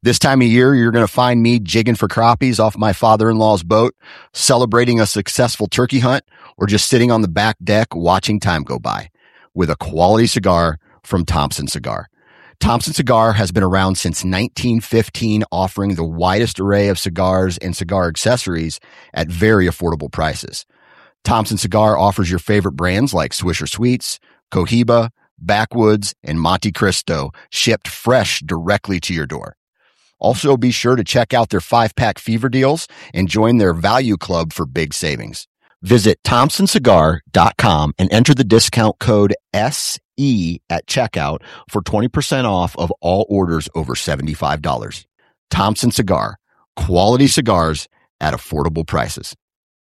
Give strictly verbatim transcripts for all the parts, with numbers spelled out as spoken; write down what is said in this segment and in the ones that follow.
This time of year, you're going to find me jigging for crappies off my father-in-law's boat, celebrating a successful turkey hunt, or just sitting on the back deck watching time go by with a quality cigar from Thompson Cigar. Thompson Cigar has been around since nineteen fifteen, offering the widest array of cigars and cigar accessories at very affordable prices. Thompson Cigar offers your favorite brands like Swisher Sweets, Cohiba, Backwoods, and Monte Cristo, shipped fresh directly to your door. Also, be sure to check out their five-pack fever deals and join their value club for big savings. Visit thompson cigar dot com and enter the discount code S E at checkout for twenty percent off of all orders over seventy-five dollars. Thompson Cigar, quality cigars at affordable prices.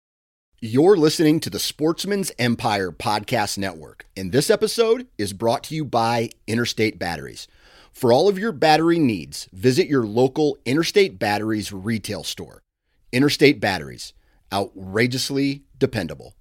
You're listening to the Sportsman's Empire Podcast Network, and this episode is brought to you by Interstate Batteries. For all of your battery needs, visit your local Interstate Batteries retail store. Interstate Batteries, outrageously dependable.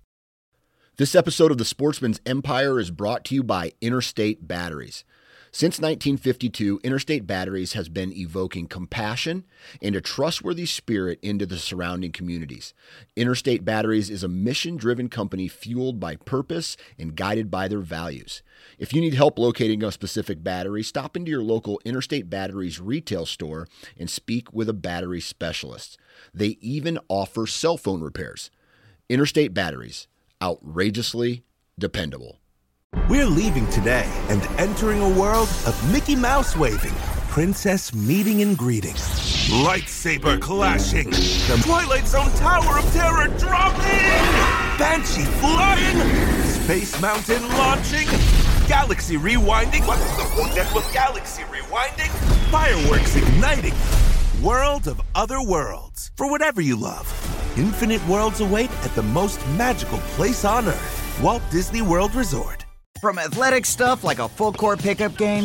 This episode of the Sportsman's Empire is brought to you by Interstate Batteries. Since nineteen fifty-two, Interstate Batteries has been evoking compassion and a trustworthy spirit into the surrounding communities. Interstate Batteries is a mission-driven company fueled by purpose and guided by their values. If you need help locating a specific battery, stop into your local Interstate Batteries retail store and speak with a battery specialist. They even offer cell phone repairs. Interstate Batteries, outrageously dependable. We're leaving today and entering a world of Mickey Mouse waving, princess meeting and greeting, lightsaber clashing, the Twilight Zone Tower of Terror dropping, Banshee flying, Space Mountain launching, galaxy rewinding. What's the point with galaxy rewinding? Fireworks igniting. World of other worlds. For whatever you love. Infinite worlds await at the most magical place on Earth. Walt Disney World Resort. From athletic stuff like a full-court pickup game,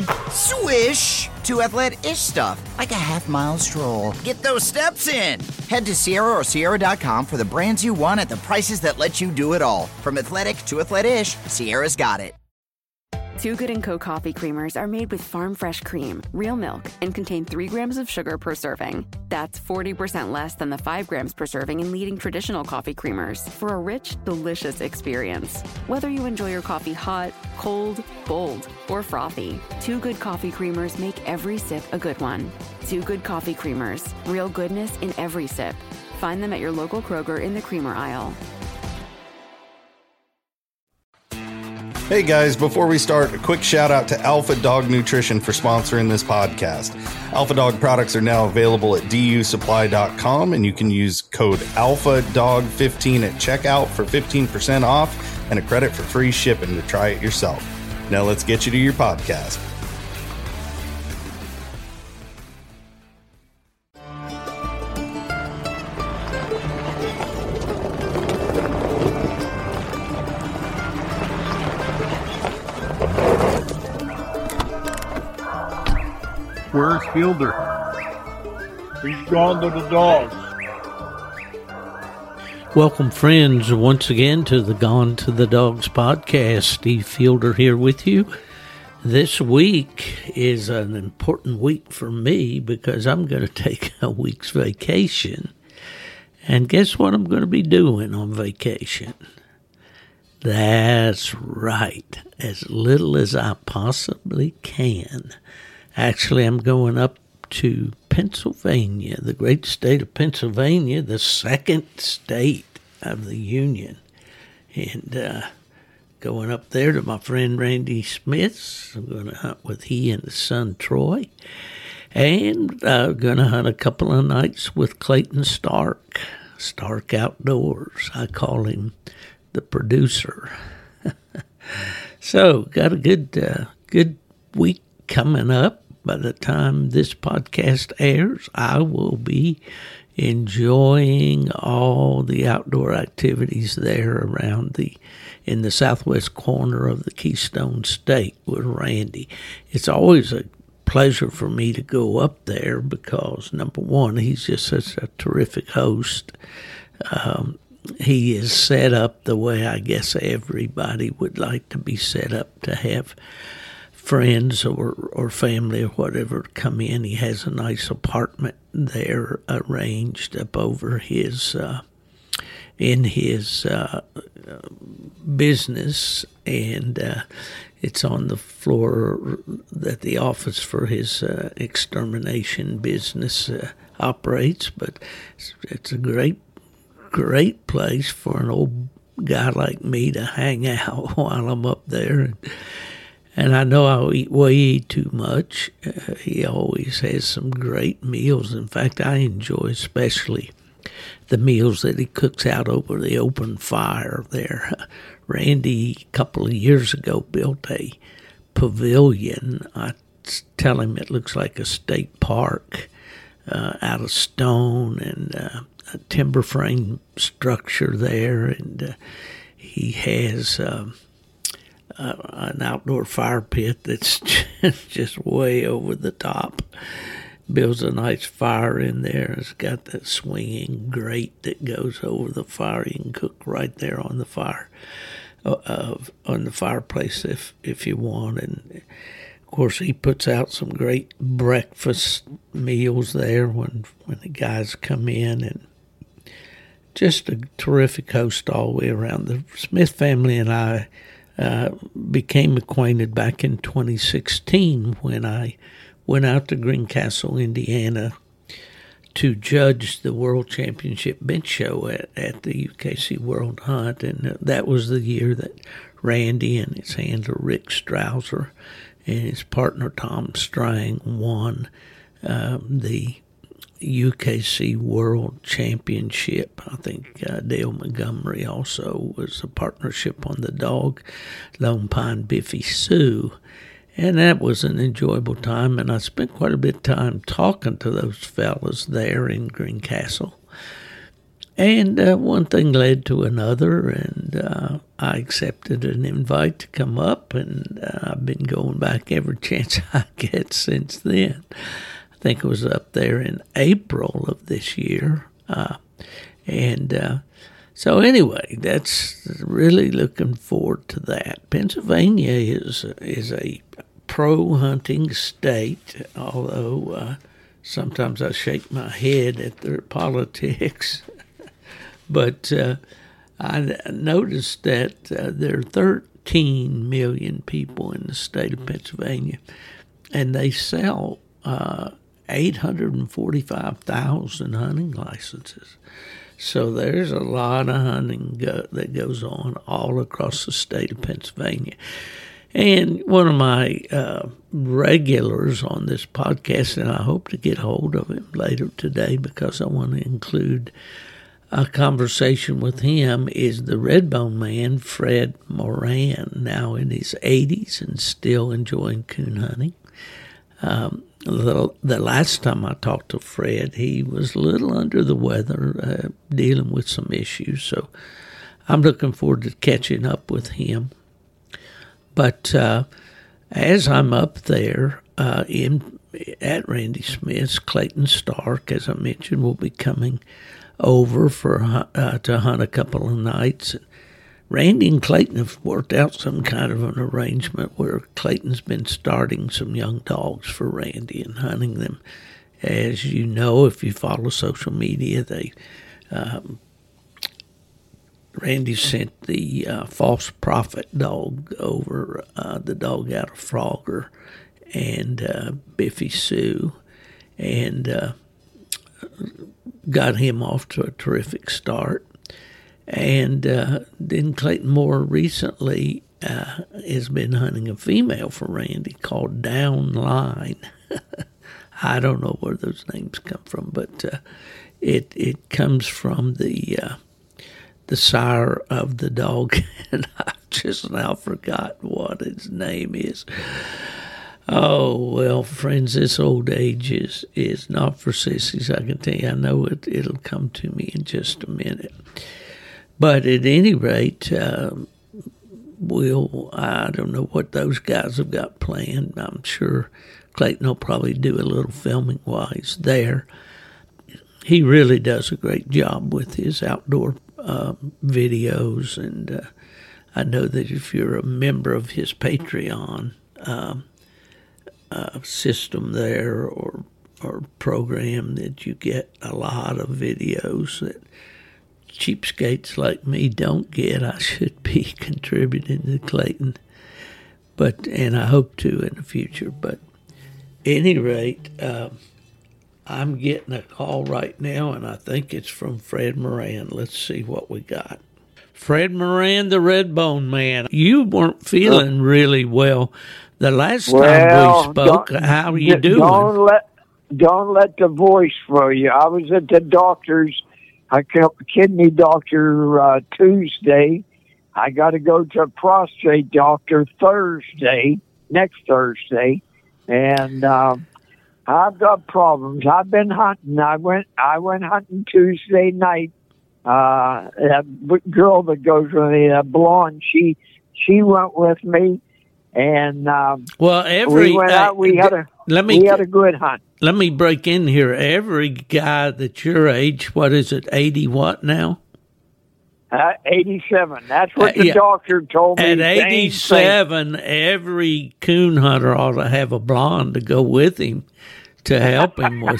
swish, to athletic-ish stuff like a half-mile stroll. Get those steps in. Head to Sierra or Sierra dot com for the brands you want at the prices that let you do it all. From athletic to athletic-ish, Sierra's got it. Too Good and Co. coffee creamers are made with farm fresh cream, real milk, and contain three grams of sugar per serving. That's forty percent less than the five grams per serving in leading traditional coffee creamers for a rich, delicious experience. Whether you enjoy your coffee hot, cold, bold, or frothy, Too Good coffee creamers make every sip a good one. Too Good coffee creamers, real goodness in every sip. Find them at your local Kroger in the creamer aisle. Hey guys, before we start, a quick shout out to Alpha Dog Nutrition for sponsoring this podcast. Alpha Dog products are now available at D U supply dot com, and you can use code alpha dog fifteen at checkout for fifteen percent off and a credit for free shipping to try it yourself. Now let's get you to your podcast. Where's Fielder? He's gone to the dogs. Welcome, friends, once again to the Gone to the Dogs podcast. Steve Fielder here with you. This week is an important week for me because I'm going to take a week's vacation. And guess what I'm going to be doing on vacation? That's right, as little as I possibly can. Actually, I'm going up to Pennsylvania, the great state of Pennsylvania, the second state of the Union. And uh, going up there to my friend Randy Smith's. I'm going to hunt with he and his son Troy. And I'm uh, going to hunt a couple of nights with Clayton Stark, Stark Outdoors. I call him the producer. So, got a good, uh, good week coming up. By the time this podcast airs, I will be enjoying all the outdoor activities there around the, in the southwest corner of the Keystone State with Randy. It's always a pleasure for me to go up there because, number one, he's just such a terrific host. Um, he is set up the way I guess everybody would like to be set up, to have friends or, or family or whatever come in. He has a nice apartment there arranged up over his uh, in his uh, business, and uh, it's on the floor that the office for his uh, extermination business uh, operates. But it's, it's a great, great place for an old guy like me to hang out while I'm up there. And, and I know I eat way too much. Uh, he always has some great meals. In fact, I enjoy especially the meals that he cooks out over the open fire there. Randy, a couple of years ago, built a pavilion. I tell him it looks like a state park uh, out of stone and uh, a timber frame structure there. And uh, he has um, uh, an outdoor fire pit that's just way over the top. Builds a nice fire in there. It's got that swinging grate that goes over the fire. You can cook right there on the fire, uh, on the fireplace if if you want. And of course, he puts out some great breakfast meals there when when the guys come in, and just a terrific host all the way around. The Smith family and I uh, became acquainted back in twenty sixteen when I went out to Greencastle, Indiana, to judge the World Championship bench show at, at the U K C World Hunt. And that was the year that Randy and his handler Rick Strouser and his partner Tom Strang won um, the U K C World Championship. I think uh, Dale Montgomery also was a partnership on the dog, Lone Pine Biffy Sue. And that was an enjoyable time, and I spent quite a bit of time talking to those fellas there in Greencastle. And uh, one thing led to another, and uh, I accepted an invite to come up, and uh, I've been going back every chance I get since then. I think it was up there in April of this year. Uh, and uh, so anyway, that's really looking forward to that. Pennsylvania is is a pro-hunting state, although uh, sometimes I shake my head at their politics. But uh, I noticed that uh, there are thirteen million people in the state of Pennsylvania, and they sell uh, eight hundred forty-five thousand hunting licenses. So there's a lot of hunting go- that goes on all across the state of Pennsylvania. And one of my uh, regulars on this podcast, and I hope to get hold of him later today because I want to include a conversation with him, is the Redbone man, Fred Moran, now in his eighties and still enjoying coon hunting. Um, the, the last time I talked to Fred, he was a little under the weather, uh, dealing with some issues. So I'm looking forward to catching up with him. But uh, as I'm up there uh, in at Randy Smith's, Clayton Stark, as I mentioned, will be coming over for uh, to hunt a couple of nights. Randy and Clayton have worked out some kind of an arrangement where Clayton's been starting some young dogs for Randy and hunting them. As you know, if you follow social media, they um, Randy sent the uh, False Prophet dog over, uh, the dog out of Frogger, and uh, Biffy Sue, and uh, got him off to a terrific start. And uh, then Clayton more recently uh, has been hunting a female for Randy called Downline. I don't know where those names come from, but uh, it it comes from the uh, the sire of the dog, and I've just now forgotten what his name is. Oh, well, friends, this old age is, is not for sissies, I can tell you. I know it, it'll come to me in just a minute. But at any rate, um, we'll, I don't know what those guys have got planned. I'm sure Clayton will probably do a little filming while he's there. He really does a great job with his outdoor um, videos, and uh, I know that if you're a member of his Patreon, um, uh, system there or or program that you get a lot of videos that cheapskates like me don't get. I should be contributing to Clayton, but and I hope to in the future. But at any rate, uh, I'm getting a call right now, and I think it's from Fred Moran. Let's see what we got. Fred Moran, the Redbone Man. You weren't feeling really well the last well, time we spoke. How are you doing? Don't let don't let the voice fool you. I was at the doctor's, a kidney doctor uh, Tuesday. I got to go to a prostate doctor Thursday, next Thursday, and uh, I've got problems. I've been hunting. I went I went hunting Tuesday night. Uh, that girl that goes with me, that blonde, she she went with me, and um, well, every we went out. We uh, had a let me we had a good hunt. Let me break in here. Every guy that's your age, what is it, eighty what now? Uh, eighty-seven. That's what Uh, the yeah. doctor told me. At Same thing. eighty-seven, every coon hunter ought to have a blonde to go with him to help him with.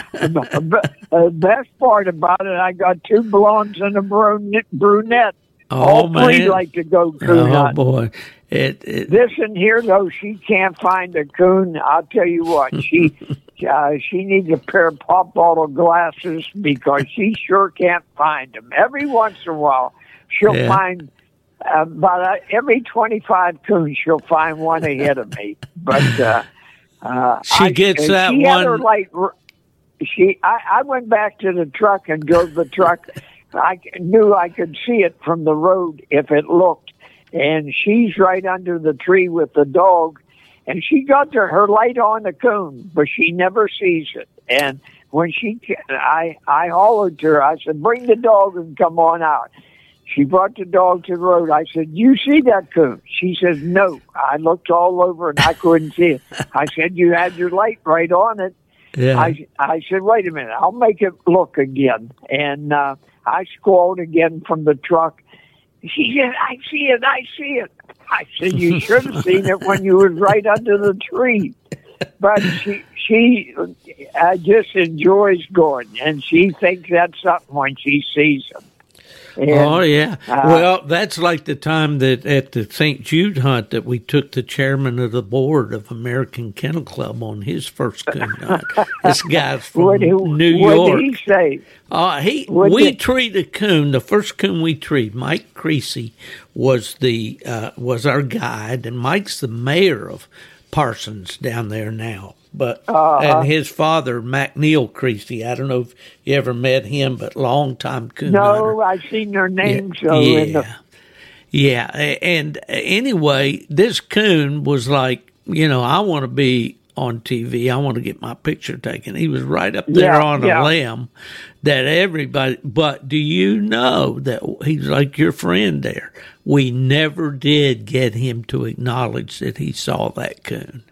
The uh, best part about it, I got two blondes and a brunette. brunette. Oh, All three man. like to go coon Oh, hunting. boy. It, it, This in here, though, she can't find a coon. I'll tell you what, she uh, she needs a pair of pop bottle glasses because she sure can't find them. Every once in a while, she'll Yeah. find uh, about uh, every twenty-five coons, she'll find one ahead of me. But uh, uh, She I, gets uh, that she Had her one- light, r- she, I, I went back to the truck and drove the truck. I knew I could see it from the road if it looked. And she's right under the tree with the dog. And she got to her light on the coon, but she never sees it. And when she, I, I hollered to her. I said, "Bring the dog and come on out." She brought the dog to the road. I said, "You see that coon?" She says, "No." I looked all over and I couldn't see it. I said, "You had your light right on it." yeah. I, I said, "Wait a minute, I'll make it look again." And uh, I squalled again from the truck. She said, "I see it, I see it." I said, "You should have seen it when you was right under the tree." But she she uh, just enjoys going, and she thinks that's something when she sees them. And, oh, yeah. uh, well, that's like the time that at the Saint Jude hunt that we took the chairman of the board of American Kennel Club on his first coon hunt. This guy's from What, did- New what York. did he say? Uh, he What we did- treated a coon. The first coon we treated, Mike Creasy, was the uh, was our guide, and Mike's the mayor of Parsons down there now. But Uh-huh. and his father, MacNeil Creasy, I don't know if you ever met him, but long time coon hunter. No, I've seen their names. Yeah, though, yeah. in the, Yeah, a- and anyway, this coon was like, you know, I want to be on T V. I want to get my picture taken. He was right up there Yeah, on yeah. a limb that everybody, but do you know that he's like your friend there? We never did get him to acknowledge that he saw that coon.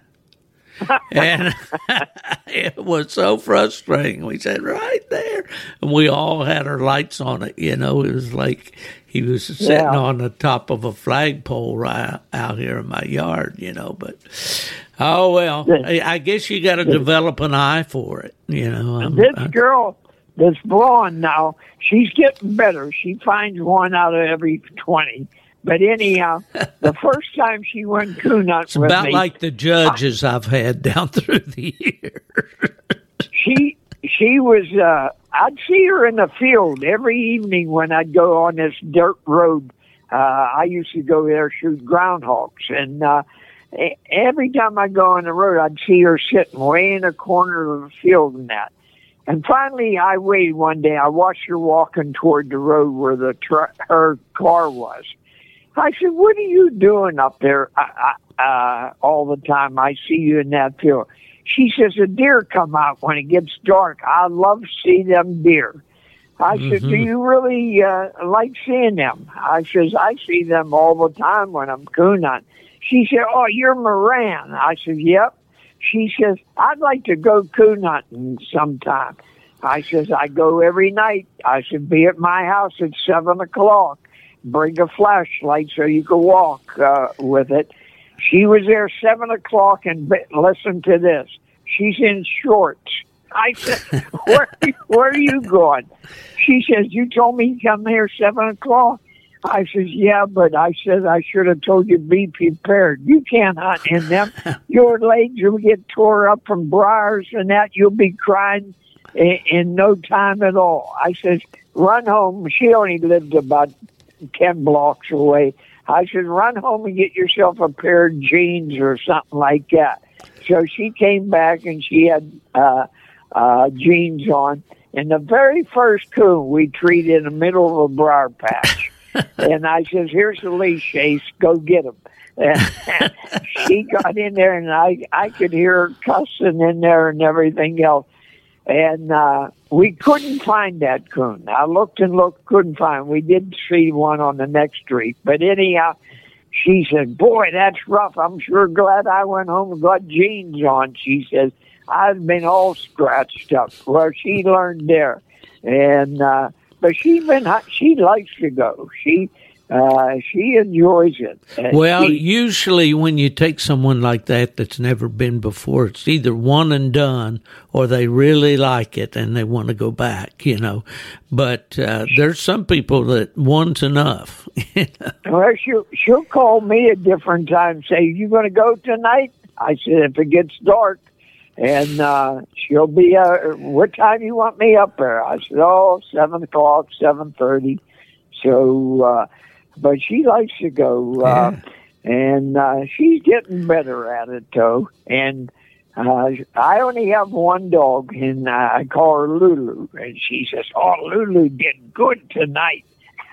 And it was so frustrating. We said, "Right there." And we all had our lights on it. You know, it was like he was sitting Yeah. on the top of a flagpole right out here in my yard, you know. But, oh, well, I I guess you got to develop an eye for it, you know. I'm- this I- girl, this blonde now, she's getting better. She finds one out of every twenty. But anyhow, the first time she went coon hunting it's with about me, like the judges I've had down through the years. she she was. Uh, I'd see her in the field every evening when I'd go on this dirt road. Uh, I used to go there shoot groundhogs, and uh, e- every time I go on the road, I'd see her sitting way in the corner of the field and that. And finally, I waited one day. I watched her walking toward the road where the tr- her car was. I said, "What are you doing up there uh, uh, all the time? I see you in that field." She says, "A deer come out when it gets dark. I love to see them deer." I mm-hmm. said, "Do you really uh, like seeing them?" I says, "I see them all the time when I'm coon hunting." She said, "Oh, you're Moran." I said, "Yep." She says, "I'd like to go coon hunting sometime." I says, "I go every night." I said, "Be at my house at seven o'clock. Bring a flashlight so you can walk uh, with it." She was there seven o'clock, and listen to this. She's in shorts. I said, where, where are you going? She says, you told me to come here seven o'clock. I says, yeah, but I said I should have told you to be prepared. You can't hunt in them. Your legs will get tore up from briars and that. You'll be crying in, in no time at all. I says, run home. She only lived about ten blocks away. I said, run home and get yourself a pair of jeans or something like that. So she came back and she had uh, uh, jeans on. And the very first coon we treated in the middle of a briar patch. And I says, here's the leash, Chase. Go get him. And she got in there, and I, I could hear her cussing in there and everything else. And uh, we couldn't find that coon. I looked and looked, couldn't find. We did see one on the next street. But anyhow, she said, boy, that's rough. I'm sure glad I went home and got jeans on. She says, I've been all scratched up. Well, she learned there. And... Uh, But she been she likes to go. She uh, she enjoys it. Uh, well, she, usually when you take someone like that that's never been before, it's either one and done, or they really like it and they want to go back. You know, but uh, there's some people that one's enough. Well, she'll she'll call me at different times. Say, you going to go tonight? I said, if it gets dark. And uh, she'll be, uh, what time you want me up there? I said, oh, seven o'clock, seven thirty. So, uh, but she likes to go, uh, yeah. and uh, she's getting better at it, though. And uh, I only have one dog, and uh, I call her Lulu. And she says, oh, Lulu did good tonight.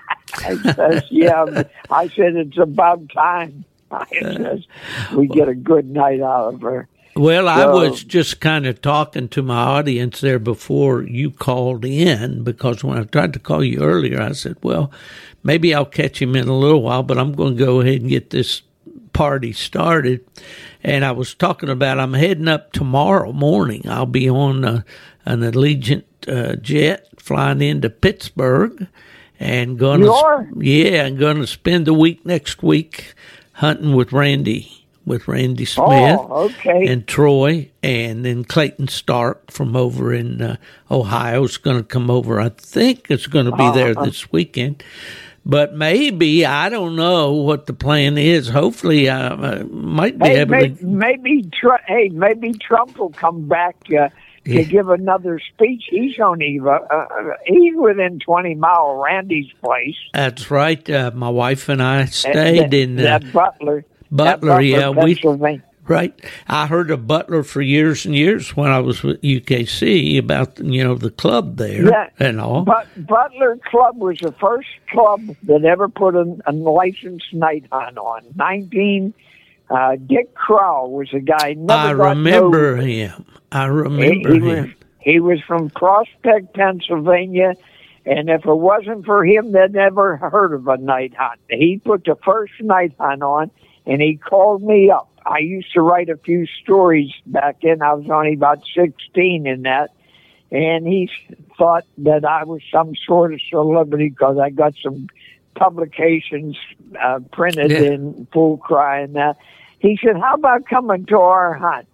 I says, yeah. I said, it's about time. I says, we get a good night out of her. Well, I was just kind of talking to my audience there before you called in, because when I tried to call you earlier, I said, well, maybe I'll catch him in a little while, but I'm going to go ahead and get this party started. And I was talking about I'm heading up tomorrow morning. I'll be on a, an Allegiant uh, jet flying into Pittsburgh and going to, yeah, I'm going to spend the week next week hunting with Randy. with Randy Smith oh, okay. and Troy, and then Clayton Stark from over in uh, Ohio is going to come over. I think it's going to be there uh-huh. this weekend. But maybe, I don't know what the plan is. Hopefully, I uh, might be hey, able maybe, to... Maybe, hey, maybe Trump will come back uh, to yeah. give another speech. He's only, uh, uh, he's within twenty miles of Randy's place. That's right. Uh, my wife and I stayed that, in... Uh, that Butler. Butler, Butler, yeah, we right. I heard of Butler for years and years when I was with U K C about you know the club there yeah, and all. But Butler Club was the first club that ever put a, a licensed night hunt on. Nineteen, uh, Dick Crowell was a guy. Never I got remember no, him. I remember he, he him. Was, he was from Prospect, Pennsylvania. And if it wasn't for him, they'd never heard of a night hunt. He put the first night hunt on. And he called me up. I used to write a few stories back then. I was only about sixteen in that. And he thought that I was some sort of celebrity because I got some publications uh, printed yeah. in full cry and that. He said, how about coming to our hunt?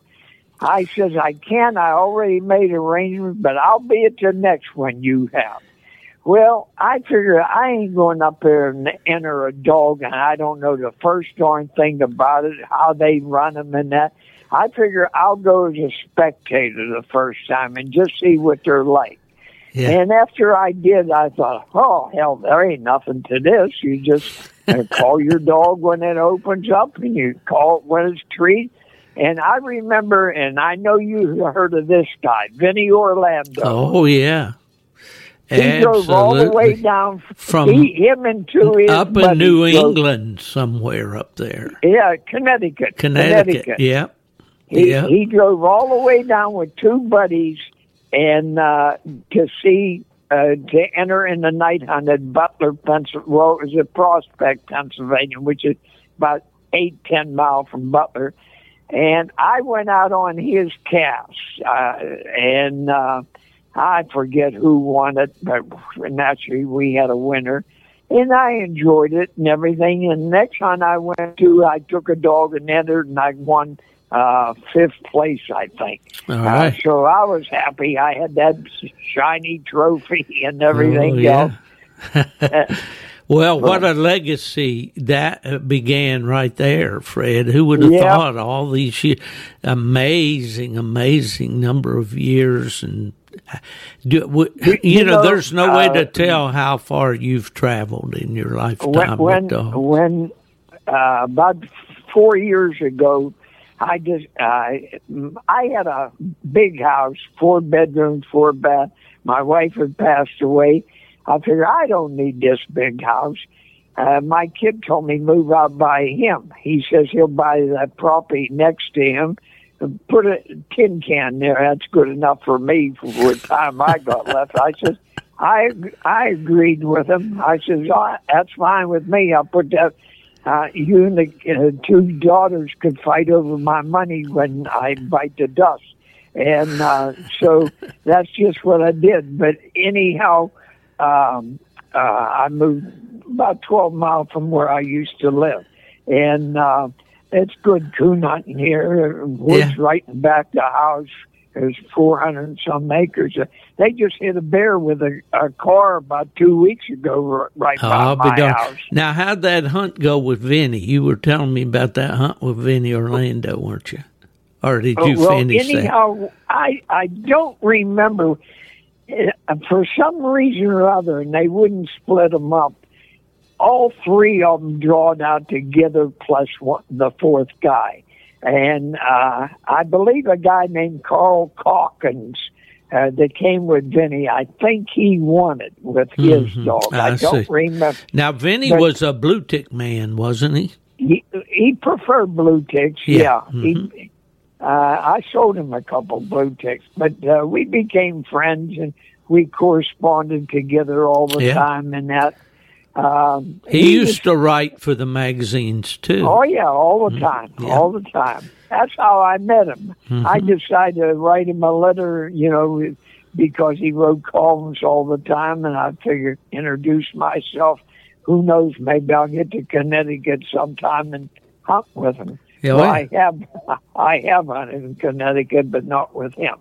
I says, I can. I already made arrangements, but I'll be at the next one you have. Well, I figure I ain't going up there and enter a dog, and I don't know the first darn thing about it, how they run them and that. I figure I'll go as a spectator the first time and just see what they're like. Yeah. And after I did, I thought, oh, hell, there ain't nothing to this. You just uh, call your dog when it opens up, and you call it when it's treated. And I remember, and I know you heard of this guy, Vinny Orlando. Oh, yeah. He Absolutely. drove all the way down from he, him and two his up in New drove, England somewhere up there. Yeah, Connecticut. Connecticut. Connecticut. Yeah. He, yeah. he drove all the way down with two buddies and uh, to see uh, to enter in the night hunt at Butler, Pennsylvania. Well, it was at Prospect, Pennsylvania, which is about eight, ten miles from Butler. And I went out on his cast, uh, and. Uh, I forget who won it, but naturally we had a winner. and I enjoyed it and everything. And next hunt I went to, I took a dog and entered, and I won uh, fifth place, I think. All right. Uh, so I was happy. I had that shiny trophy and everything Oh, yeah. else. Uh, Well, what a legacy that began right there, Fred. Who would have Yeah. thought all these years, amazing, amazing number of years. And do, w- you, You know, know, there's no way uh, to tell how far you've traveled in your lifetime when when, with dogs. when uh, about four years ago, I just uh, I had a big house, four bedrooms, four bath. My wife had passed away. I figured I don't need this big house. Uh, my kid told me move out by him. He says he'll buy that property next to him, and put a tin can there. That's good enough for me for the time I got left. I said, I I agreed with him. I said, oh, that's fine with me. I'll put that. Uh, you and the uh, two daughters could fight over my money when I bite the dust. And uh, so that's just what I did. But anyhow, um, uh, I moved about twelve miles from where I used to live. And uh, it's good coon hunting here. Woods Yeah. right in back of the house. There's four hundred and some acres. They just hit a bear with a, a car about two weeks ago right Oh, by I'll my be darned. house. Now, how'd that hunt go with Vinny? You were telling me about that hunt with Vinny Orlando, weren't you? Or did you well, finish that? anyhow, I I don't remember. Uh, For some reason or other, and they wouldn't split them up. All three of them drawed out together, plus one, the fourth guy, and uh, I believe a guy named Carl Calkins uh, that came with Vinny. I think he won it with his Mhm. dog. I I, don't see. remember. Now, Vinny But- was a blue tick man, wasn't he? He, he preferred blue ticks. Yeah. Yeah, he, uh, I sold him a couple blue ticks, but uh, we became friends and we corresponded together all the Yeah. time. And that um, He was- used to write for the magazines, too. Oh yeah, all the time, Mm-hmm. Yeah. all the time. That's how I met him. I decided to write him a letter, you know, because he wrote columns all the time, and I figured introduce myself. Who knows? Maybe I'll get to Connecticut sometime and hunt with him. Yeah, well, well. I have, I have hunted in Connecticut, but not with him.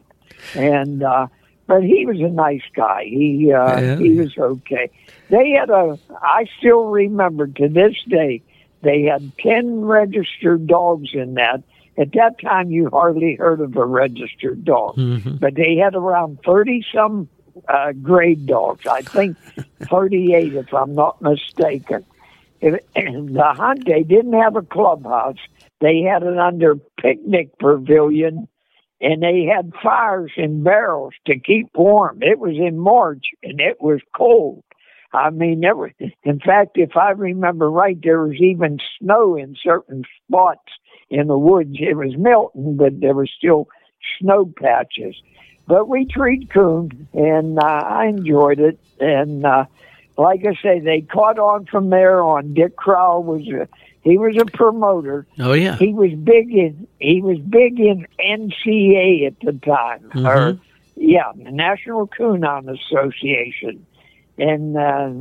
And uh, but he was a nice guy. He uh, Yeah. he was okay. They had a. I still remember to this day. They had ten registered dogs in that. At that time, you hardly heard of a registered dog, Mhm. but they had around thirty some uh, grade dogs. I think thirty-eight, if I'm not mistaken. It, and the hunt, they didn't have a clubhouse. They had it under picnic pavilion, and they had fires in barrels to keep warm. It was in March, and it was cold. I mean, there was, in fact, if I remember right, there was even snow in certain spots in the woods. It was melting, but there were still snow patches. But we treed coon, and uh, I enjoyed it. And uh, like I say, they caught on from there on. Dick Crowell was a, he was a promoter. Oh, yeah. He was big in he was big in N C A at the time, Mhm. or yeah, the National Coon Hound Association. And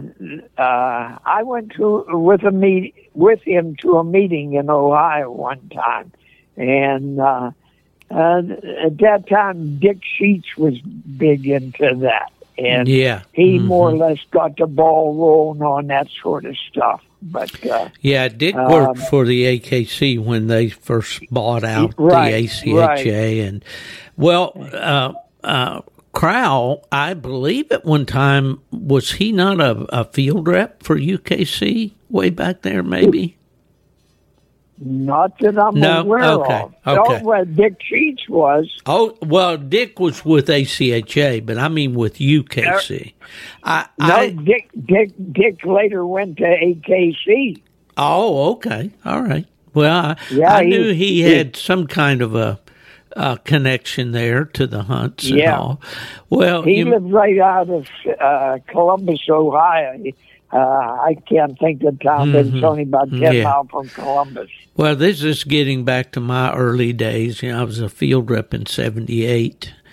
uh, uh, I went to with a meet with him to a meeting in Ohio one time, and uh, uh, at that time Dick Sheets was big into that, and Yeah. he Mhm. more or less got the ball rolling on that sort of stuff. But uh, Yeah, Dick Um, worked for the A K C when they first bought out Right, the A C H A, and well, uh, uh, Crowell, I believe at one time was he not a, a field rep for U K C way back there? Maybe. not that I'm No? aware Okay, of. okay. No, well, Dick Sheets was. Oh well, Dick was with A C H A, but I mean with U K C. I, No, I Dick Dick Dick later went to A K C. oh okay, all right. Well, I, Yeah, I he- knew he, he- had some kind of a. Uh, connection there to the hunts and Yeah. all. Well, He you, lived right out of uh, Columbus, Ohio. Uh, I can't think the town, but it's only about ten Yeah. miles from Columbus. well, this is getting back to my early days. You know, I was a field rep in seventy-eight,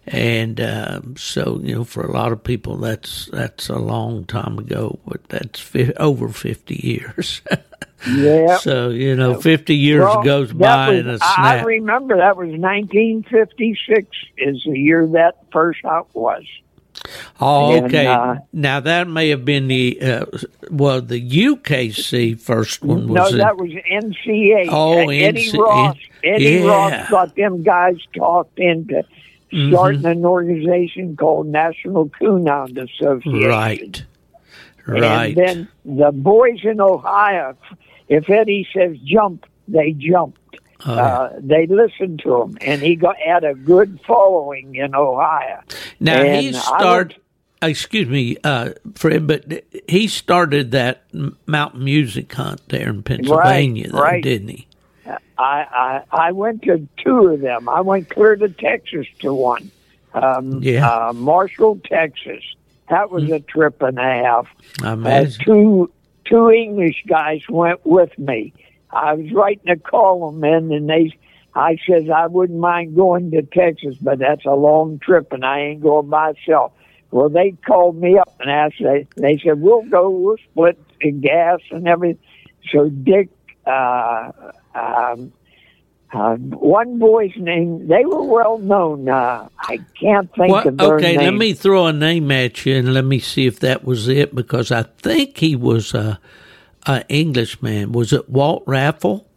And um, so, you know, for a lot of people, that's that's a long time ago, but that's fi- over fifty years. Yeah. So, you know, fifty years well, goes by was, in a snap. I snap. remember that was nineteen fifty-six is the year that first hunt was. Oh, And, okay. uh, now, that may have been the, uh, well, the U K C first one was. No, in, that was N C A. Oh, uh, Eddie N C A. Ross. Eddie Yeah. Ross got them guys talked into starting Mhm. an organization called National Coonhound Association. Right. Right. And then the boys in Ohio, if Eddie says jump, they jumped. Oh, yeah. Uh, they listened to him, and he got had a good following in Ohio. Now, and he I started, excuse me, uh, Fred, but he started that m- mountain music hunt there in Pennsylvania, though, right. didn't he? I, I I went to two of them. I went clear to Texas to one. Um, Yeah. uh, Marshall, Texas. That was a trip and a half. I Uh, imagine. two two English guys went with me. I was writing a column in, and they, I says I wouldn't mind going to Texas, but that's a long trip, and I ain't going myself. Well, they called me up and asked. They, they said we'll go. We'll split the gas and everything. So Dick, uh, um, uh, one boy's name. They were well known. Uh, I can't think What, of their okay, name. let me throw a name at you, and let me see if that was it, because I think he was a, a Englishman. Was it Walt Raffle?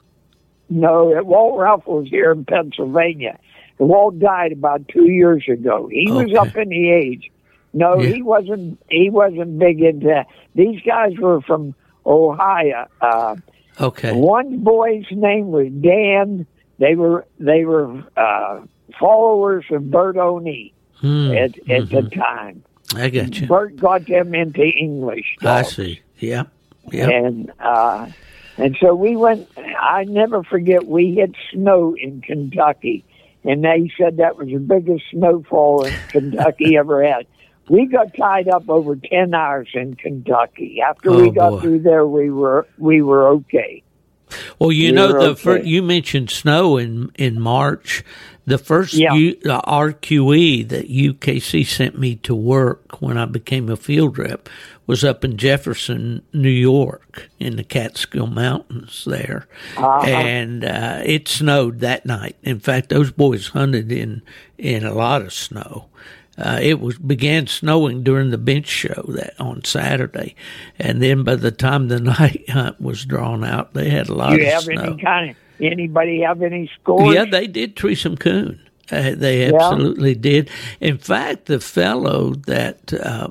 No, Walt Ralph was here in Pennsylvania. Walt died about two years ago. He was Okay. up in the age. No, Yeah. he wasn't. He wasn't big into that. These guys were from Ohio. Uh, Okay. One boy's name was Dan. They were they were uh, followers of Bert O'Neill Hmm, at at mhm. the time. I got you. Bert got them into English. I dogs. see. Yeah. Yeah. And uh, and so we went. I never forget. We hit snow in Kentucky, and they said that was the biggest snowfall in Kentucky ever had. We got tied up over ten hours in Kentucky. After Oh, we got boy. through there, we were we were okay. Well, you We know, were the okay. fir- you mentioned snow in in March. The first Yeah. U, uh, R Q E that U K C sent me to work when I became a field rep was up in Jefferson, New York, in the Catskill Mountains there, Uh-huh. and uh, it snowed that night. In fact, those boys hunted in in a lot of snow. Uh, it was began snowing during the bench show that on Saturday, and then by the time the night hunt was drawn out, they had a lot Do you of have snow. any kind of anybody have any scores? Yeah, they did tree some coon. Uh, they absolutely did. In fact, the fellow that uh,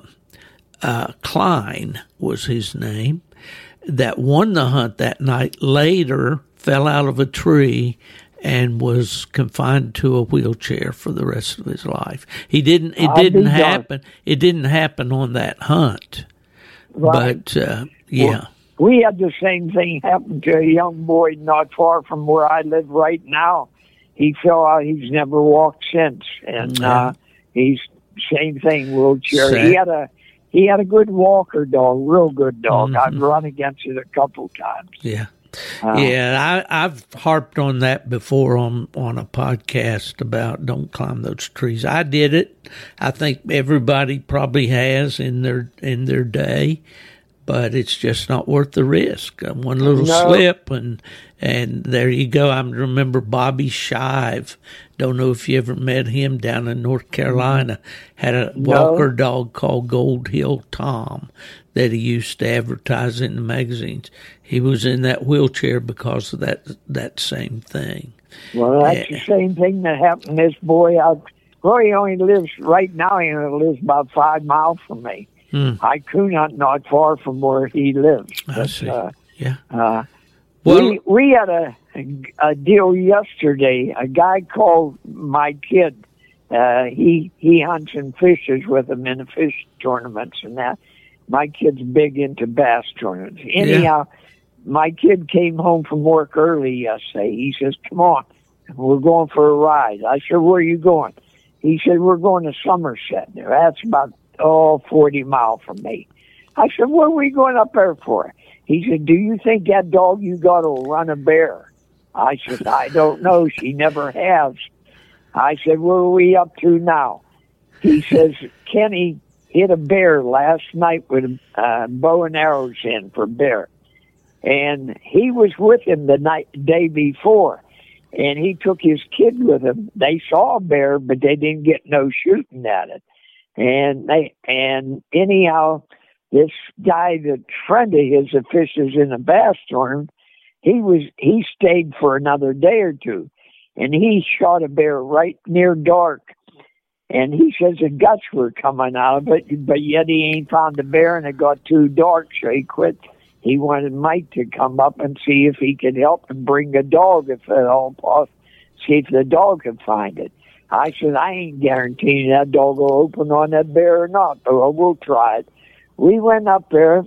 uh, Klein was his name that won the hunt that night later fell out of a tree and was confined to a wheelchair for the rest of his life. He didn't. It I'll be didn't darned. happen. It didn't happen on that hunt. Right. But uh, yeah, We had the same thing happen to a young boy not far from where I live right now. He fell out. He's never walked since, and Yeah. uh, he's same thing, wheelchair. Sad. He had a he had a good walker dog, real good dog. Mhm. I've run against it a couple times. yeah. Uh, Yeah, I, I've harped on that before on, on a podcast about don't climb those trees. I did it. I think everybody probably has in their in their day, but it's just not worth the risk. Uh, One little No. slip and and there you go. I remember Bobby Shive. Don't know if you ever met him down in North Carolina. Had a No. walker dog called Gold Hill Tom that he used to advertise in the magazines. He was in that wheelchair because of that that same thing. Well, that's Yeah. the same thing that happened to this boy. I, well, he only lives right now. He only lives about five miles from me. Hmm. I coon hunt not far from where he lives. I But, see. Uh, Yeah. uh, Well- we we had a, a deal yesterday. A guy called my kid. Uh, he he hunts and fishes with him in the fish tournaments and that. My kid's big into bass tournaments. Anyhow, my kid came home from work early yesterday. He says, "Come on, we're going for a ride." I said, "Where are you going?" He said, "We're going to Somerset." That's about oh forty miles from me. I said, "What are we going up there for?" He said, "Do you think that dog you got will run a bear?" I said, "I don't know. She never has." I said, what are we up to now? He says, Kenny hit a bear last night with a uh, bow and arrows in for bear. And he was with him the night day before. And he took his kid with him. They saw a bear, but they didn't get no shooting at it. And they and anyhow, this guy, that friend of his that fishes in a bass tournament, he was he stayed for another day or two, and he shot a bear right near dark. And he says the guts were coming out of it, but yet he ain't found the bear, and it got too dark, so he quit. He wanted Mike to come up and see if he could help and bring the dog, if at all possible, see if the dog could find it. I said, I ain't guaranteeing that dog will open on that bear or not, but we'll try it. We went up there,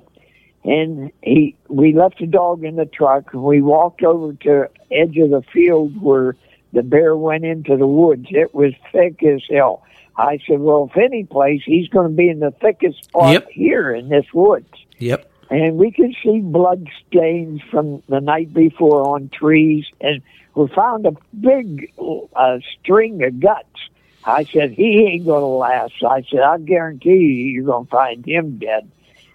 and he we left the dog in the truck, and we walked over to the edge of the field where the bear went into the woods. It was thick as hell. I said, well, if any place, he's going to be in the thickest spot Yep. here in this woods. Yep. And we could see blood stains from the night before on trees, and we found a big uh, string of guts. I said, he ain't going to last. I said, I guarantee you, you're going to find him dead.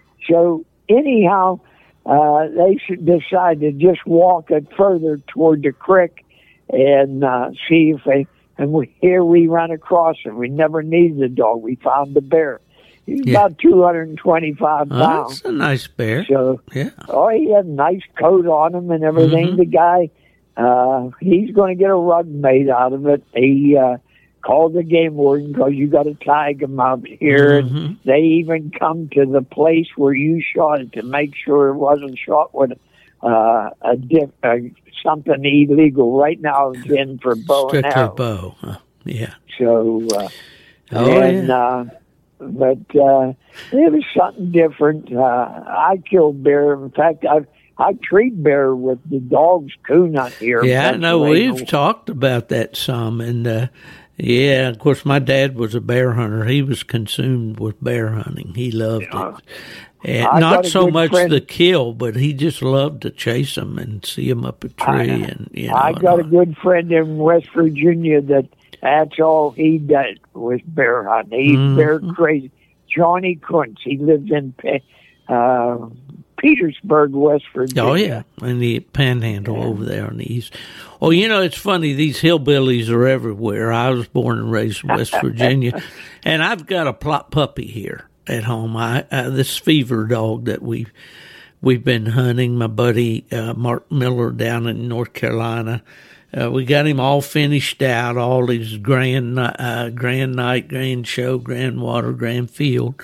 So anyhow, uh, they should decide to just walk it further toward the creek and uh, see if they, and we, here we ran across it. We never needed the dog. We found the bear. He was Yeah. about two hundred twenty-five Oh, pounds. that's a nice bear. So, Yeah. oh, he had a nice coat on him and everything. Mhm. The guy, uh, he's going to get a rug made out of it. He uh, called the game warden because you got to tag him out here. Mhm. And they even come to the place where you shot it to make sure it wasn't shot with uh, a diff, uh, something illegal. Right now it's in for bow and Strictly arrow. bow. Huh? Yeah. So, uh, Oh, and, yeah. uh, but uh, it was something different. Uh, I killed bear. In fact, I I treat bear with the dogs coon hunt here. in Yeah, I know. Pennsylvania. We've talked about that some. And, uh, yeah, of course, my dad was a bear hunter. He was consumed with bear hunting. He loved Yeah. it. And I not got a so good much friend- the kill, but he just loved to chase them and see them up a tree. and you know, I got a and good friend in West Virginia that that's all he did was bear hunting. He's Mhm. bear crazy. Johnny Kuntz. He lives in Pe- uh, Petersburg, West Virginia. Oh, yeah, and the panhandle over there on the east. Oh, you know, it's funny. These hillbillies are everywhere. I was born and raised in West Virginia, and I've got a plot puppy here at home. I uh, this fever dog that we've we've been hunting. My buddy uh, Mark Miller down in North Carolina. Uh, we got him all finished out. All these grand uh, grand night, grand show, grand water, grand field.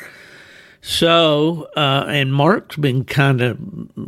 So, uh, and Mark's been kind of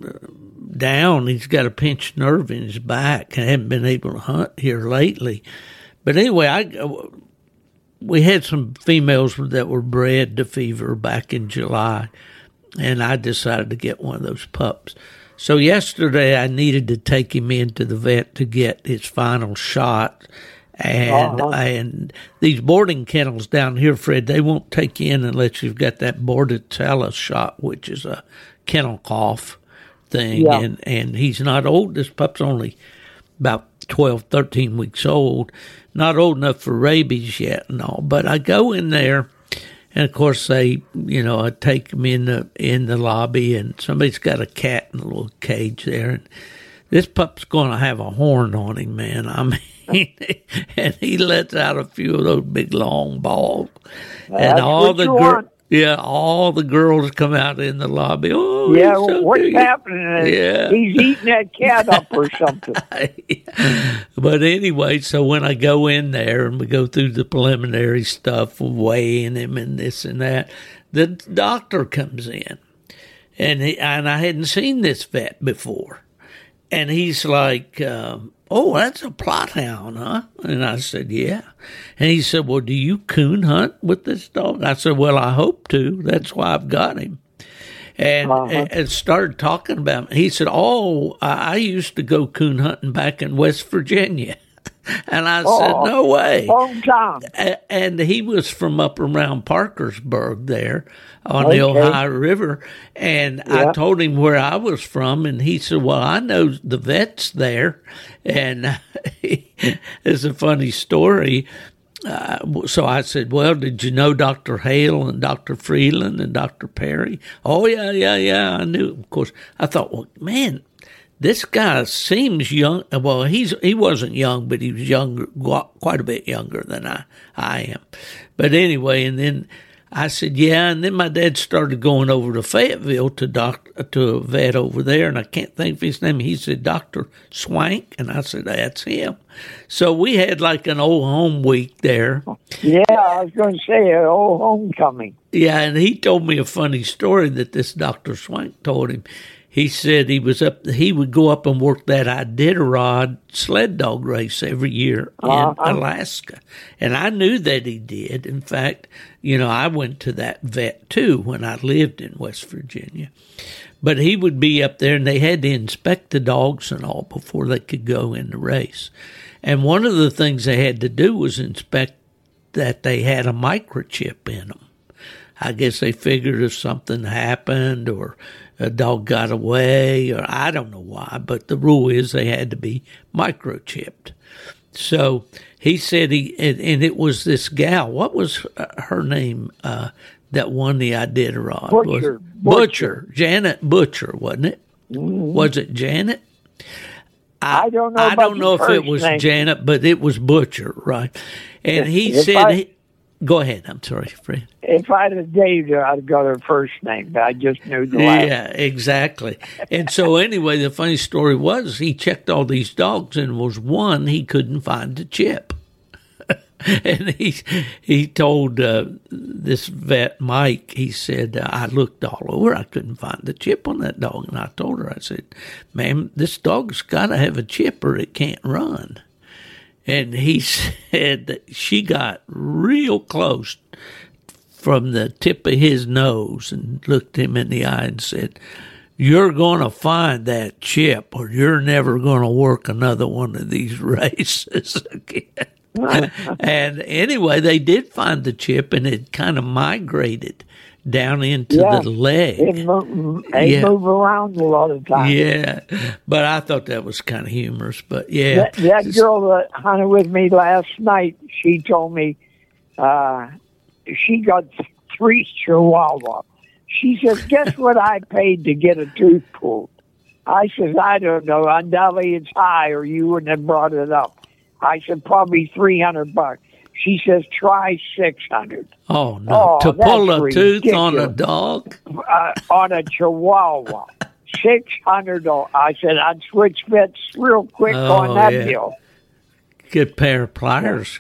down. He's got a pinched nerve in his back and hasn't been able to hunt here lately. But anyway, I we had some females that were bred to fever back in July, and I decided to get one of those pups. So yesterday I needed to take him into the vet to get his final shot. And Uh-huh. and these boarding kennels down here, Fred, they won't take you in unless you've got that Bordetella shot, which is a kennel cough thing. Yeah. And, and he's not old. This pup's only about twelve, thirteen weeks old. Not old enough for rabies yet and all. But I go in there, and of course they, you know, I take him in the in the lobby, and somebody's got a cat in a little cage there. And this pup's going to have a horn on him, man. I mean, and he lets out a few of those big long balls, and That's all what the you girls, want. yeah, all the girls come out in the lobby. Oh, Yeah, he's so what's cute. happening? Yeah. He's eating that cat up or something. But anyway, so when I go in there and we go through the preliminary stuff, weighing him and this and that, the doctor comes in, and he, and I hadn't seen this vet before, and he's like, um, "Oh, that's a plot hound, huh?" And I said, "Yeah." And he said, "Well, do you coon hunt with this dog?" I said, "Well, I hope to. That's why I've got him." And, Uh-huh. and started talking about him. He said, "Oh, I I used to go coon hunting back in West Virginia." And I Oh, said, "No way." Long time. A- And he was from up around Parkersburg there on the Okay. Ohio River. And I Yeah. told him where I was from. And he said, "Well, I know the vets there." And it's a funny story. uh, so I said, well, did you know Doctor Hale and Doctor Freeland and Doctor Perry? Oh, yeah, yeah, yeah, I knew. Of course, I thought, well, man, this guy seems young. Well, he's he wasn't young, but he was younger, quite a bit younger than I, I am. But anyway, and then I said, yeah, and then my dad started going over to Fayetteville to doc, to a vet over there, and I can't think of his name. He said, Doctor Swank, and I said, that's him. So we had like an old home week there. Yeah, I was going to say an old homecoming. Yeah, and he told me a funny story that this Doctor Swank told him. He said he was up. He would go up and work that Iditarod sled dog race every year in uh-huh. Alaska, and I knew that he did. In fact, you know, I went to that vet too when I lived in West Virginia. But he would be up there, and they had to inspect the dogs and all before they could go in the race. And one of the things they had to do was inspect that they had a microchip in them. I guess they figured if something happened or a dog got away, or I don't know why, but the rule is they had to be microchipped. So he said he, and, and it was this gal, what was her name, uh, that won the Iditarod? Butcher. Was Butcher. Butcher. Janet Butcher, wasn't it? Mm-hmm. Was it Janet? I, I don't know. I don't know if it was name. Janet, but it was Butcher, right? And he if said, I, he, go ahead, I'm sorry, Fred. If I'd have dated her, I'd have got her first name, but I just knew the last. Yeah, exactly. And so anyway, the funny story was he checked all these dogs and was one he couldn't find a chip. And he he told uh, this vet, Mike, he said, uh, I looked all over. I couldn't find the chip on that dog. And I told her, I said, ma'am, this dog's got to have a chip or it can't run. And he said that she got real close from the tip of his nose and looked him in the eye and said, you're going to find that chip or you're never going to work another one of these races again. And anyway, they did find the chip, and it kind of migrated down into yeah, the leg. It move, they yeah. move around a lot of times. Yeah, but I thought that was kind of humorous. But yeah, that, that girl that hunted with me last night, she told me uh, she got three Chihuahua. She says, "Guess what I paid to get a tooth pulled?" I says, "I don't know. Undoubtedly, it's high, or you wouldn't have brought it up." I said, probably three hundred bucks. She says, try six hundred. Oh, no. Oh, to pull a ridiculous. tooth on a dog? Uh, on a Chihuahua. six hundred dollars. I said, I'd switch bets real quick oh, on that yeah. deal. Good pair of pliers.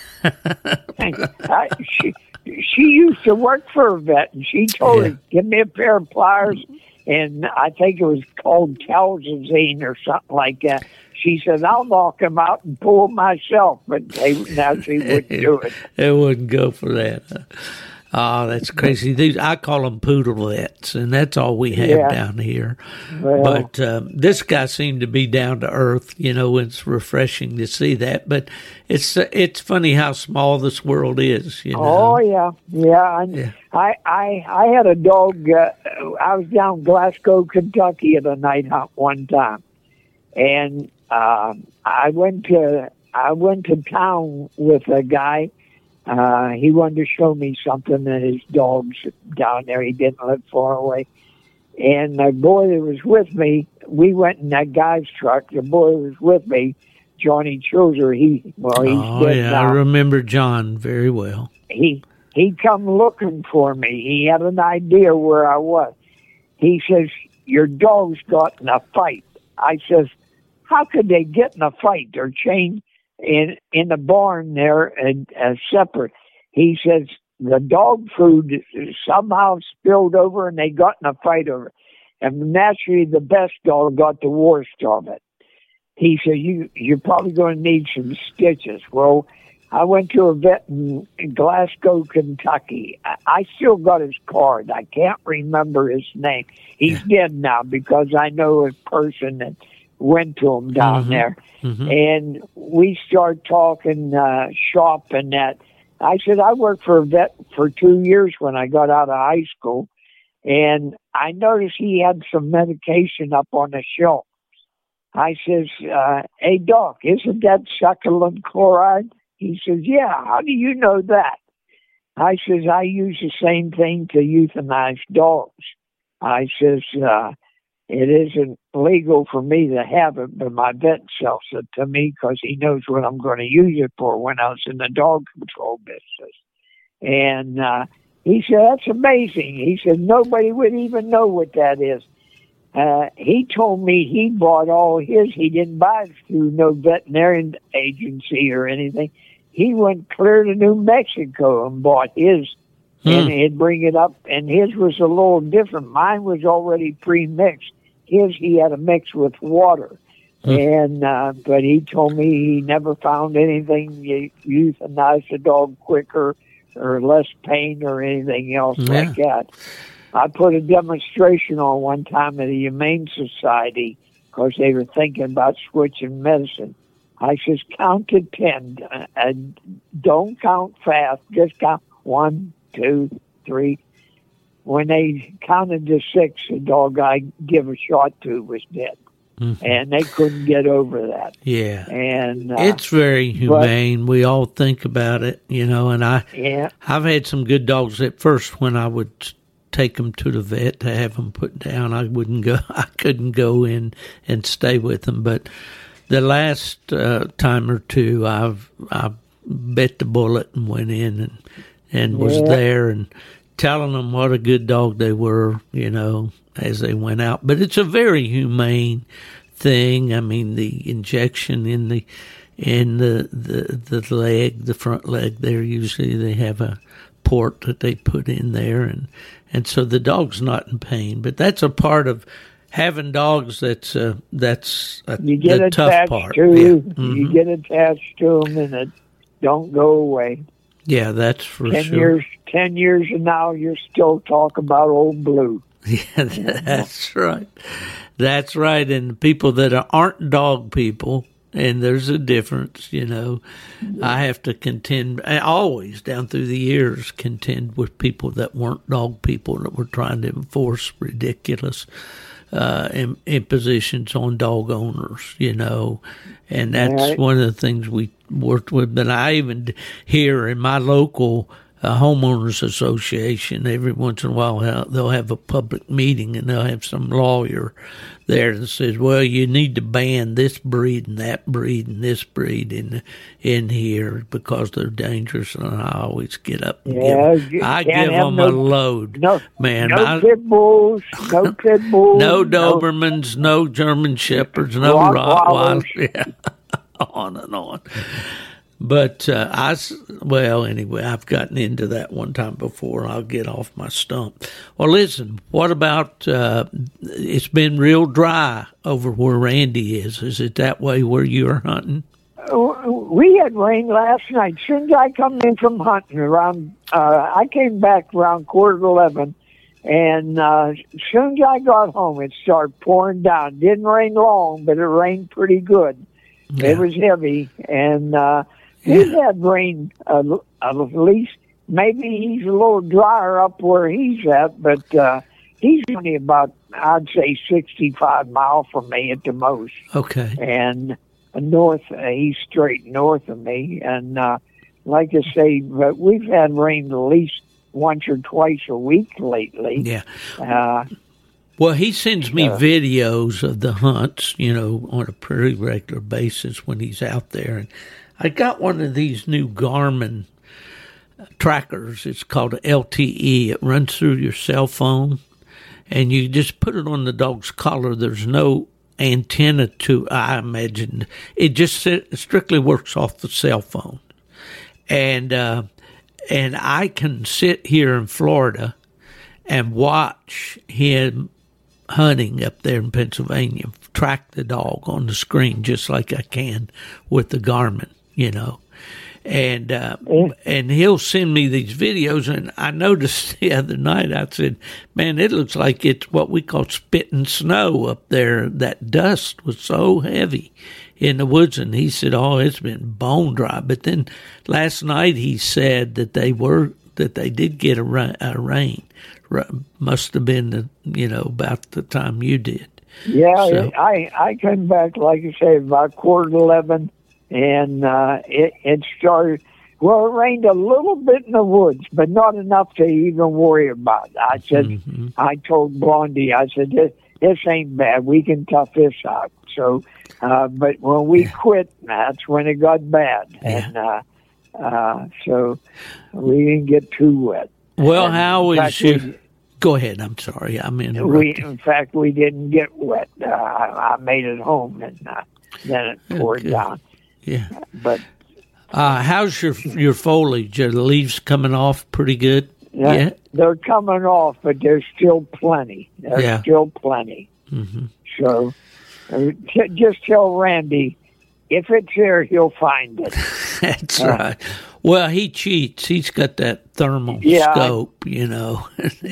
I, she, she used to work for a vet, and she told yeah. her, give me a pair of pliers, and I think it was called Calzazine or something like that. She said, I'll knock him out and pull him myself, but they, now she wouldn't do it. It wouldn't go for that. Huh? Oh, that's crazy. These I call them poodle vets, and that's all we have yeah. down here. Well, but um, this guy seemed to be down to earth. You know, it's refreshing to see that. But it's uh, it's funny how small this world is. You know? Oh yeah, yeah. yeah. I I I had a dog. Uh, I was down Glasgow, Kentucky, at a night hunt one time, and um, I went to I went to town with a guy. Uh, he wanted to show me something that his dog's down there. He didn't live far away. And the boy that was with me, we went in that guy's truck. The boy that was with me, Johnny Chilzer, he, well, he's oh, dead yeah, now. I remember John very well. He, he come looking for me. He had an idea where I was. He says, your dog's got in a fight. I says, how could they get in a fight? They're chained in in the barn there and uh, separate. He says the dog food somehow spilled over and they got in a fight over it. And naturally the best dog got the worst of it. He said, you, you're probably going to need some stitches. Well, I went to a vet in, in Glasgow, Kentucky. I, I still got his card. I can't remember his name. He's dead now because I know a person that went to him down mm-hmm. there. Mm-hmm. And we started talking uh, shop and that. I said, I worked for a vet for two years when I got out of high school. And I noticed he had some medication up on the shelf. I says, uh, hey, Doc, isn't that succulent chloride? He says, yeah, how do you know that? I says, I use the same thing to euthanize dogs. I says, uh, it isn't legal for me to have it, but my vet sells it to me because he knows what I'm going to use it for when I was in the dog control business. And uh, he said, that's amazing. He said, nobody would even know what that is. Uh, he told me he bought all his. He didn't buy it through no veterinarian agency or anything. He went clear to New Mexico and bought his, hmm. and he'd bring it up. And his was a little different. Mine was already pre-mixed. His, he had to mix with water. Hmm. And uh, but he told me he never found anything you euthanize a dog quicker or less pain or anything else yeah. like that. I put a demonstration on one time at the Humane Society because they were thinking about switching medicine. I just count to ten and don't count fast. Just count one, two, three. When they counted to six, the dog I give a shot to was dead. Mm-hmm. And they couldn't get over that. Yeah. And uh, it's very humane. But we all think about it, you know, and I, yeah. I've had some good dogs at first when I would take them to the vet to have them put down. I wouldn't go, I couldn't go in and stay with them. But the last uh, time or two, I've, I bet the bullet and went in and, and was yeah. there and telling them what a good dog they were, you know, as they went out. But it's a very humane thing. I mean, the injection in the in the, the, the leg, the front leg there, usually they have a port that they put in there. And, and so the dog's not in pain. But that's a part of having dogs that's uh, that's a, you get the tough attached part. To, yeah. mm-hmm. You get attached to them and it don't go away. Yeah, that's for ten sure. Years, ten years from now, you're still talking about Old Blue. Yeah, that's right. That's right. And people that aren't dog people, and there's a difference, you know. I have to contend, I always down through the years, contend with people that weren't dog people that were trying to enforce ridiculous uh, impositions on dog owners, you know. And that's right. One of the things we worked with. But I even here in my local a homeowners association, every once in a while they'll have a public meeting and they'll have some lawyer there that says, well, you need to ban this breed and that breed and this breed in in here because they're dangerous. And I always get up and yeah, give, I give them no, a load. No, man, no I, pit bulls, no pit bulls. No Dobermans, no, no German Shepherds, no Rottweilers. Yeah, on and on. But uh, I, well, anyway, I've gotten into that one time before. I'll get off my stump. Well, listen, what about, uh, it's been real dry over where Randy is. Is it that way where you're hunting? We had rain last night. As soon as I come in from hunting around, uh, I came back around quarter to eleven, and uh, as soon as I got home, it started pouring down. Didn't rain long, but it rained pretty good. Yeah. It was heavy, and uh, he's had rain uh, at least. Maybe he's a little drier up where he's at, but uh, he's only about, I'd say, sixty-five miles from me at the most. Okay. And north, uh, he's straight north of me. And uh, like I say, but we've had rain at least once or twice a week lately. Yeah. Uh, well, he sends me uh, videos of the hunts, you know, on a pretty regular basis when he's out there. And I got one of these new Garmin trackers. It's called an L T E. It runs through your cell phone, and you just put it on the dog's collar. There's no antenna to, I imagine. It just strictly works off the cell phone. And, uh, and I can sit here in Florida and watch him hunting up there in Pennsylvania, track the dog on the screen just like I can with the Garmin, you know. And uh, yeah. and he'll send me these videos, and I noticed the other night, I said, man, it looks like it's what we call spitting snow up there. That dust was so heavy in the woods, and he said, oh, it's been bone dry. But then last night he said that they were, that they did get a, ra- a rain. Must have been, the, you know, about the time you did. Yeah, so. I I came back, like I say, about quarter to eleven, and uh, it, it started. Well, it rained a little bit in the woods, but not enough to even worry about. I said, mm-hmm. I told Blondie, I said, this, this ain't bad. We can tough this out. So, uh, but when we yeah. quit, that's when it got bad. Yeah. And uh, uh, so we didn't get too wet. Well, and how is fact, you? We, Go ahead. I'm sorry. I'm in. We, in fact, we didn't get wet. Uh, I, I made it home, and uh, then it poured okay. down. Yeah. But uh, how's your your foliage? Are the leaves coming off pretty good? Yeah, yeah? They're coming off, but there's still plenty. There's yeah. still plenty. Mm-hmm. So uh, t- just tell Randy, if it's there, he'll find it. That's uh, right. Well, he cheats. He's got that thermal yeah, scope, you know.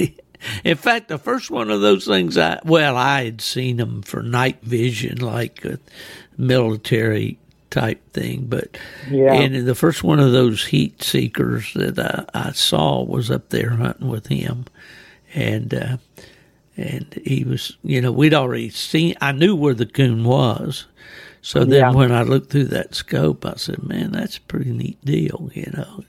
In fact, the first one of those things, I well, I had seen them for night vision, like a military type thing. But yeah. and the first one of those heat seekers that I, I saw was up there hunting with him, and uh, and he was, you know, we'd already seen. I knew where the coon was, so then yeah. when I looked through that scope, I said, "Man, that's a pretty neat deal," you know.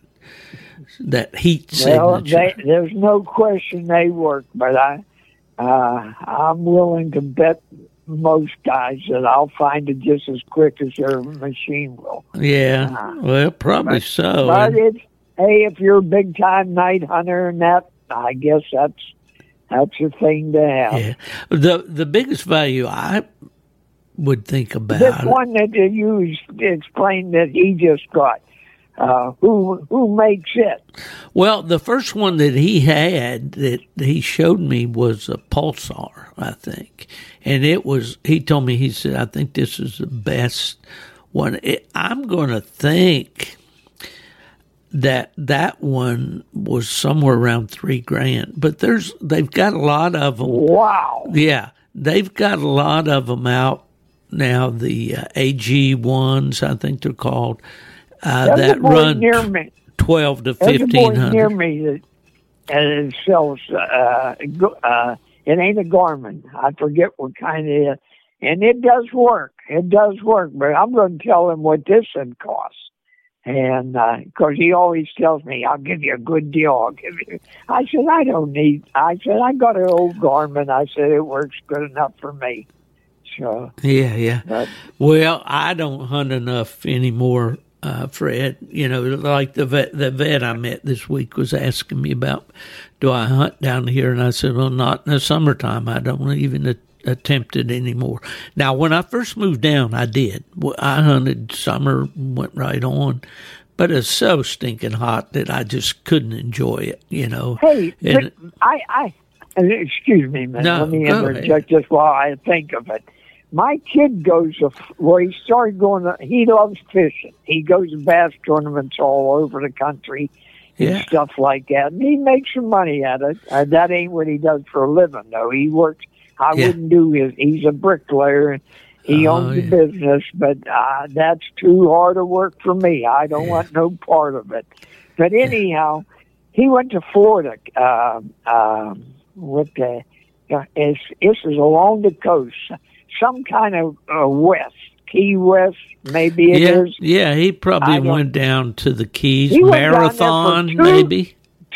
That heat well, signature. They, there's no question they work, but I, uh, I'm willing to bet most guys that I'll find it just as quick as their machine will. Yeah, uh, well, probably but, so. But and, it's, hey, if you're a big time night hunter and that, I guess that's that's a thing to have. Yeah, the the biggest value I would think about this one that you explained that he just got. Uh, who who makes it? Well, the first one that he had that he showed me was a Pulsar, I think, and it was. He told me, he said, "I think this is the best one." It, I'm going to think that that one was somewhere around three grand, but there's they've got a lot of them. Wow! Yeah, they've got a lot of them out now. The uh, A G ones, I think they're called. Uh, that run near me. twelve to There's fifteen a boy near hundred. me that and it sells. Uh, uh, it ain't a Garmin. I forget what kind it is, and it does work. It does work. But I'm going to tell him what this would cost, and because uh, he always tells me, "I'll give you a good deal. I'll give you." I said, "I don't need." I said, "I got an old Garmin." I said, "It works good enough for me." So yeah, yeah. But, well, I don't hunt enough anymore. Uh, Fred, you know, like the vet, the vet I met this week was asking me about, do I hunt down here? And I said, well, not in the summertime. I don't even a- attempt it anymore. Now, when I first moved down, I did. I hunted summer, went right on, but it's so stinking hot that I just couldn't enjoy it, you know. Hey, and, I, I, excuse me, man. No, Let me go interject ahead. just while I think of it. My kid goes, to, well, he started going, to, he loves fishing. He goes to bass tournaments all over the country and yeah. stuff like that. And he makes some money at it. Uh, that ain't what he does for a living, though. He works, I Yeah. wouldn't do his, he's a bricklayer and he Oh, owns a yeah. business, but uh, that's too hard of work for me. I don't Yeah. want no part of it. But anyhow, he went to Florida, uh, um, with the, uh, it's, this is along the coast. Some kind of uh, west, Key West, maybe it yeah, is. yeah, he probably I don't- went down to the Keys, He went down there for Marathon, two- maybe.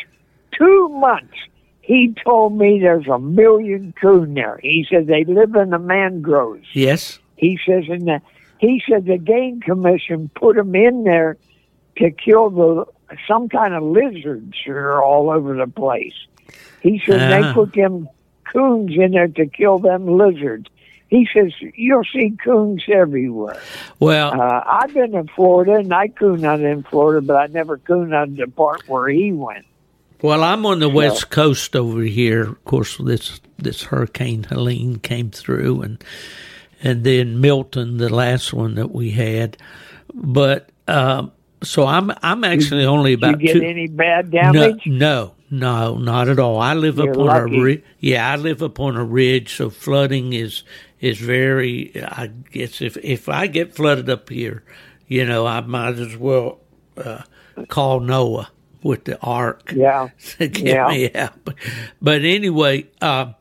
Two months. He told me there's a million coon there. He said they live in the mangroves. Yes. He says in the, he said the game commission put them in there to kill the some kind of lizards that are all over the place. He said Ah. they put them coons in there to kill them lizards. He says, you'll see coons everywhere. Well, Uh, I've been in Florida, and I coon hunted in Florida, but I never coon hunted the part where he went. Well, I'm on the west coast over here. Of course, this this Hurricane Helene came through, and and then Milton, the last one that we had. But um, so I'm I'm actually only about Did you get two. any bad No, damage? no, no, not at all. I live You're up on lucky. a ri- yeah, I live up on a ridge, so flooding is is very. I guess if if I get flooded up here, you know, I might as well uh, call Noah with the ark Yeah. to get Yeah. me out. But anyway, uh,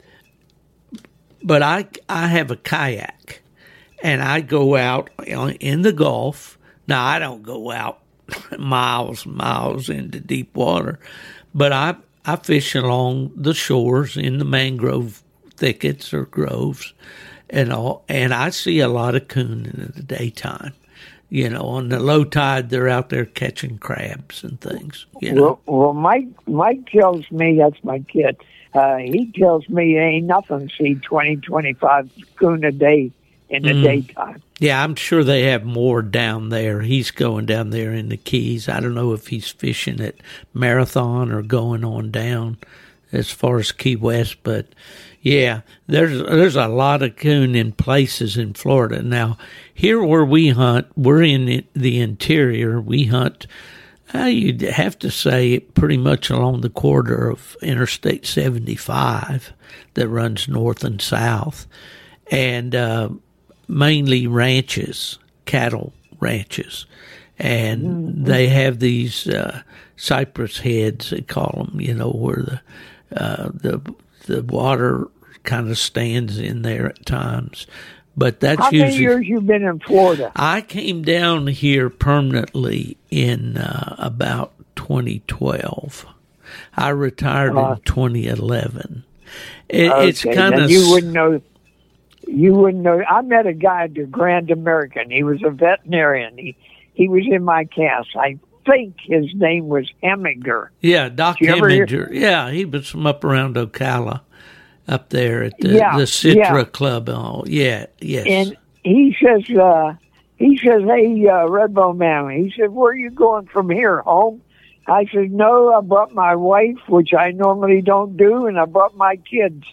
but I I have a kayak, and I go out in the Gulf. Now, I don't go out miles and miles into deep water, but I I fish along the shores in the mangrove thickets or groves and all, and I see a lot of coon in the daytime. You know, on the low tide, they're out there catching crabs and things. You know? Well, well, Mike Mike tells me, that's my kid, uh, he tells me ain't nothing see twenty, twenty-five coon a day in the mm. daytime. Yeah, I'm sure they have more down there. He's going down there in the Keys. I don't know if he's fishing at Marathon or going on down as far as Key West, but yeah, there's there's a lot of coon in places in Florida. Now, here where we hunt, we're in the interior. We hunt, uh, you'd have to say, pretty much along the corridor of Interstate seventy-five that runs north and south, and uh, mainly ranches, cattle ranches. And mm-hmm. they have these uh, cypress heads, they call them, you know, where the uh, the the water kind of stands in there at times. But that's How usually. many years you been in Florida? I came down here permanently in uh, about twenty twelve. I retired uh, in twenty eleven. It, okay, it's kind of you wouldn't know. You wouldn't know. I met a guy at the Grand American. He was a veterinarian. He he was in my cast. I think his name was Heminger. Yeah, Doc Heminger. Yeah, he was from up around Ocala, up there at the, yeah, the Citra yeah. Club. Oh, yeah, yes. And he says, uh, he says, hey, uh, Redbone Man. He said, where are you going from here, home? I said, no, I brought my wife, which I normally don't do, and I brought my kids.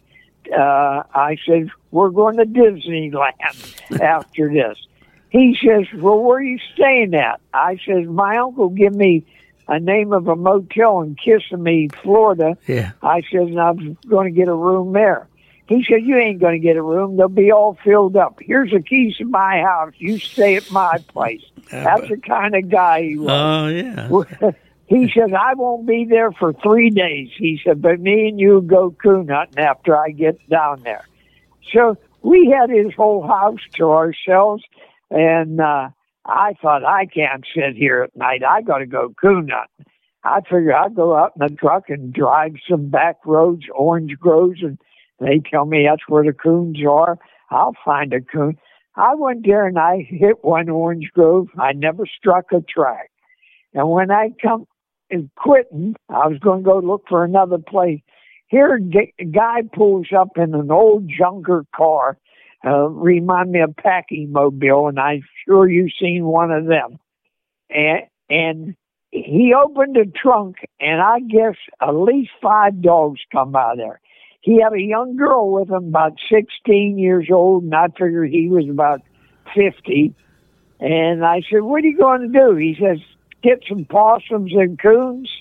Uh, I said, we're going to Disneyland after this. He says, well, where are you staying at? I said, my uncle gave me a name of a motel in Kissimmee, Florida. Yeah. I said, and I'm going to get a room there. He said, you ain't going to get a room. They'll be all filled up. Here's the keys to my house. You stay at my place. That's the kind of guy he was. Oh, yeah. He said, I won't be there for three days. He said, but me and you go coon hunting after I get down there. So we had his whole house to ourselves, and uh, I thought, I can't sit here at night. I got to go coon hunting. I figured I'd go out in the truck and drive some back roads, orange groves, and they tell me that's where the coons are. I'll find a coon. I went there and I hit one orange grove. I never struck a track. And when I come and quitting, I was going to go look for another place. Here, a guy pulls up in an old junker car, uh, remind me of Packing Mobile, and I'm sure you've seen one of them. And and he opened the trunk, and I guess at least five dogs come out of there. He had a young girl with him, about sixteen years old, and I figured he was about fifty. And I said, what are you going to do? He says, get some possums and coons.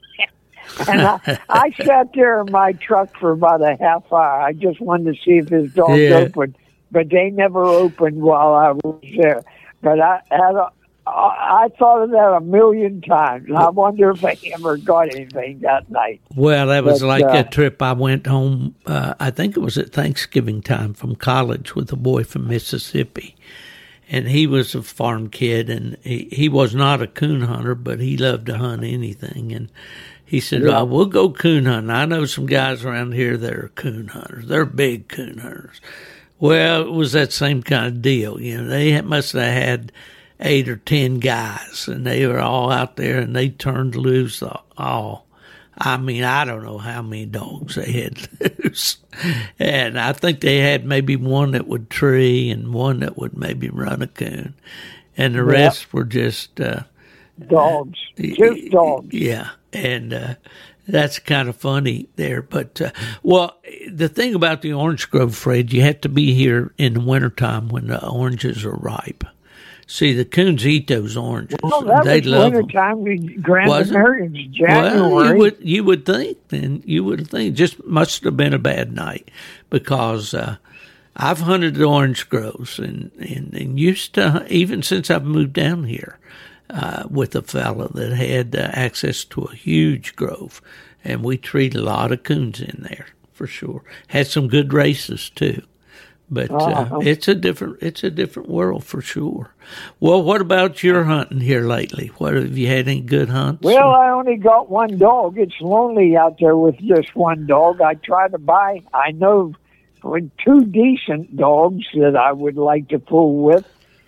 And I, I sat there in my truck for about a half hour. I just wanted to see if his dogs yeah. opened, but they never opened while I was there. But I had a, I thought of that a million times. I wonder if I ever got anything that night. Well, that was but, like uh, a trip I went home, uh, I think it was at Thanksgiving time from college with a boy from Mississippi. And he was a farm kid, and he, he was not a coon hunter, but he loved to hunt anything. And he said, yeah. oh, we'll go coon hunting. I know some guys around here that are coon hunters. They're big coon hunters. Well, it was that same kind of deal. You know, they must have had eight or ten guys, and they were all out there, and they turned loose all. I mean, I don't know how many dogs they had loose. And I think they had maybe one that would tree and one that would maybe run a coon. And the yep. rest were just... Uh, dogs. Just dogs. Yeah. And uh, that's kind of funny there. But, uh, well, the thing about the orange grove, Fred, you have to be here in the wintertime when the oranges are ripe. See, the coons eat those oranges. Well, that they was love winter time. Grand American's January. Well, you would you would think then you would think just must have been a bad night because uh, I've hunted the orange groves and, and, and used to even since I've moved down here uh, with a fella that had uh, access to a huge grove, and we treated a lot of coons in there for sure. Had some good races too. But uh, Uh-huh. it's a different it's a different world for sure. Well, what about your hunting here lately? What have you had any good hunts? Well, or- I only got one dog. It's lonely out there with just one dog. I try to buy, I know with two decent dogs that I would like to fool with,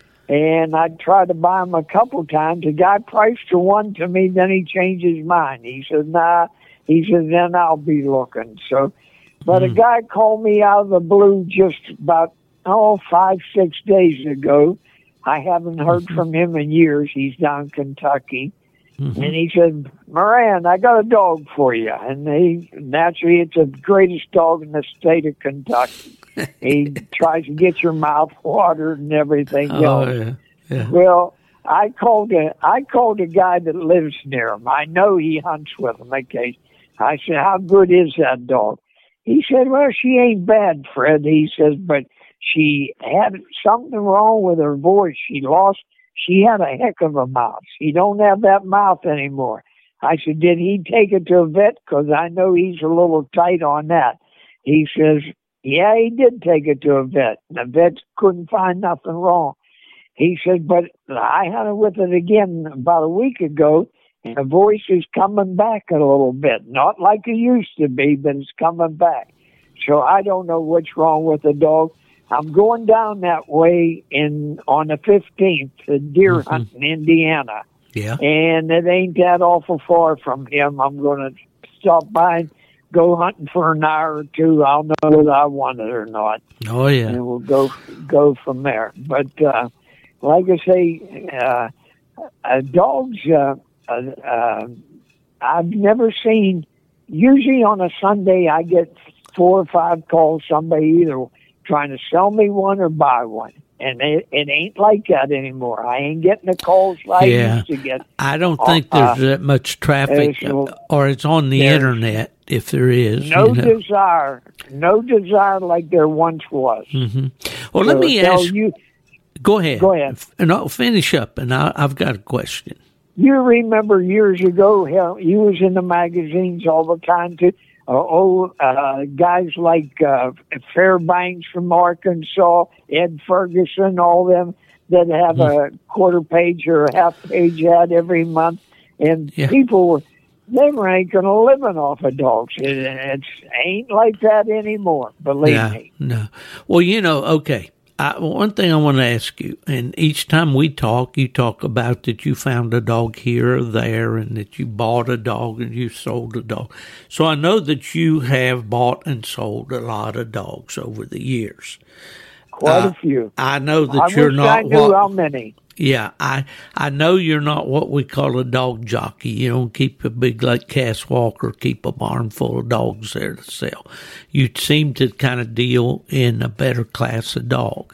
and I tried to buy them a couple times. The guy priced the one to me, then he changed his mind. He said, nah, he said, then I'll be looking. So, but Mm. a guy called me out of the blue just about, oh, five, six days ago. I haven't heard Mm-hmm. from him in years. He's down in Kentucky. Mhm. And he said, Moran, I got a dog for you. And he, naturally, it's the greatest dog in the state of Kentucky. He tries to get your mouth watered and everything Oh, else. yeah. Yeah. Well, I called a, I called a guy that lives near him. I know he hunts with him. Okay. I said, how good is that dog? He said, well, she ain't bad, Fred. He says, but she had something wrong with her voice. She lost, she had a heck of a mouth. She don't have that mouth anymore. I said, did he take it to a vet? Because I know he's a little tight on that. He says, yeah, he did take it to a vet. The vet couldn't find nothing wrong. He said, but I had it with it again about a week ago, and the voice is coming back a little bit. Not like it used to be, but it's coming back. So I don't know what's wrong with the dog. I'm going down that way in on the fifteenth to deer Mhm. hunt in Indiana. Yeah. And it ain't that awful far from him. I'm going to stop by and go hunting for an hour or two. I'll know whether I want it or not. Oh, yeah. And we'll go go from there. But uh, like I say, uh, uh, dogs, uh, uh, uh, I've never seen, usually on a Sunday, I get four or five calls, somebody either trying to sell me one or buy one. And it, it ain't like that anymore. I ain't getting the calls like Yeah. I used to get. I don't Uh, think there's uh, that much traffic, there's- or it's on the there's internet, if there is. No you know. desire, no desire like there once was. Mhm. Well, let So me tell ask you. Go ahead. Go ahead. And I'll finish up, and I, I've got a question. You remember years ago, hell, you was in the magazines all the time too. Uh, oh, uh, guys like uh, Fairbanks from Arkansas, Ed Ferguson, all them that have a quarter page or a half page ad every month, and Yeah. people were they were making a living off of dogs. It it's, ain't like that anymore. Believe no, me. no. Well, you know, okay. I, one thing I want to ask you, and each time we talk, you talk about that you found a dog here or there, and that you bought a dog and you sold a dog. So I know that you have bought and sold a lot of dogs over the years. Quite Uh, a few. I know that I you're wish not I knew what, how many. Yeah, I I know you're not what we call a dog jockey. You don't keep a big like Cass Walker, keep a barn full of dogs there to sell. You seem to kind of deal in a better class of dog.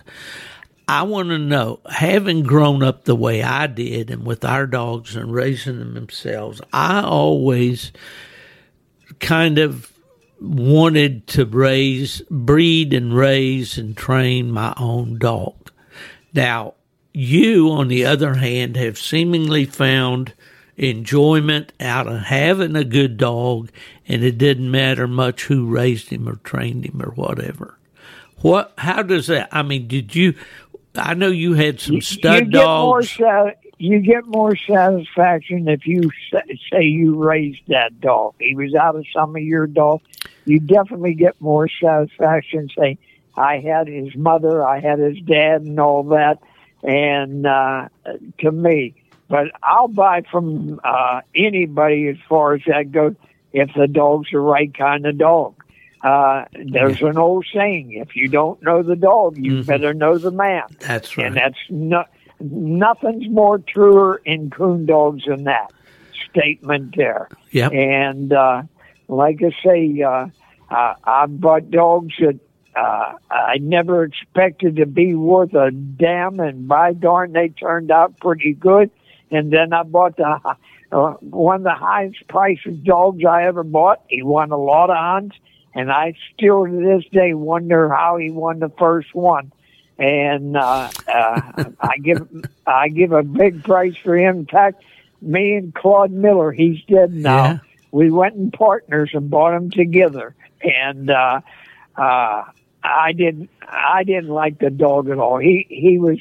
I want to know, having grown up the way I did and with our dogs and raising them themselves, I always kind of wanted to raise, breed and raise and train my own dog. Now, you, on the other hand, have seemingly found enjoyment out of having a good dog, and it didn't matter much who raised him or trained him or whatever. What? How does that? I mean, did you? I know you had some stud you get More, dogs. sa- you get more satisfaction if you sa- say you raised that dog. He was out of some of your dogs. You definitely get more satisfaction saying, I had his mother, I had his dad, and all that. And uh, to me, but I'll buy from uh, anybody as far as that goes if the dog's the right kind of dog. Uh, there's an old saying: if you don't know the dog, you Mhm. better know the man. That's right. And that's no, nothing's more truer in coon dogs than that statement there. Yep. And uh, like I say, uh, uh, I've bought dogs that uh, I never expected to be worth a damn, and by darn, they turned out pretty good. And then I bought the uh, one of the highest priced dogs I ever bought. He won a lot of hunts, and I still to this day wonder how he won the first one. And uh, uh, I give I give a big price for him. In fact, me and Claude Miller, he's dead now. Yeah. We went in partners and bought them together. And uh, uh, I didn't. I didn't like the dog at all. He he was.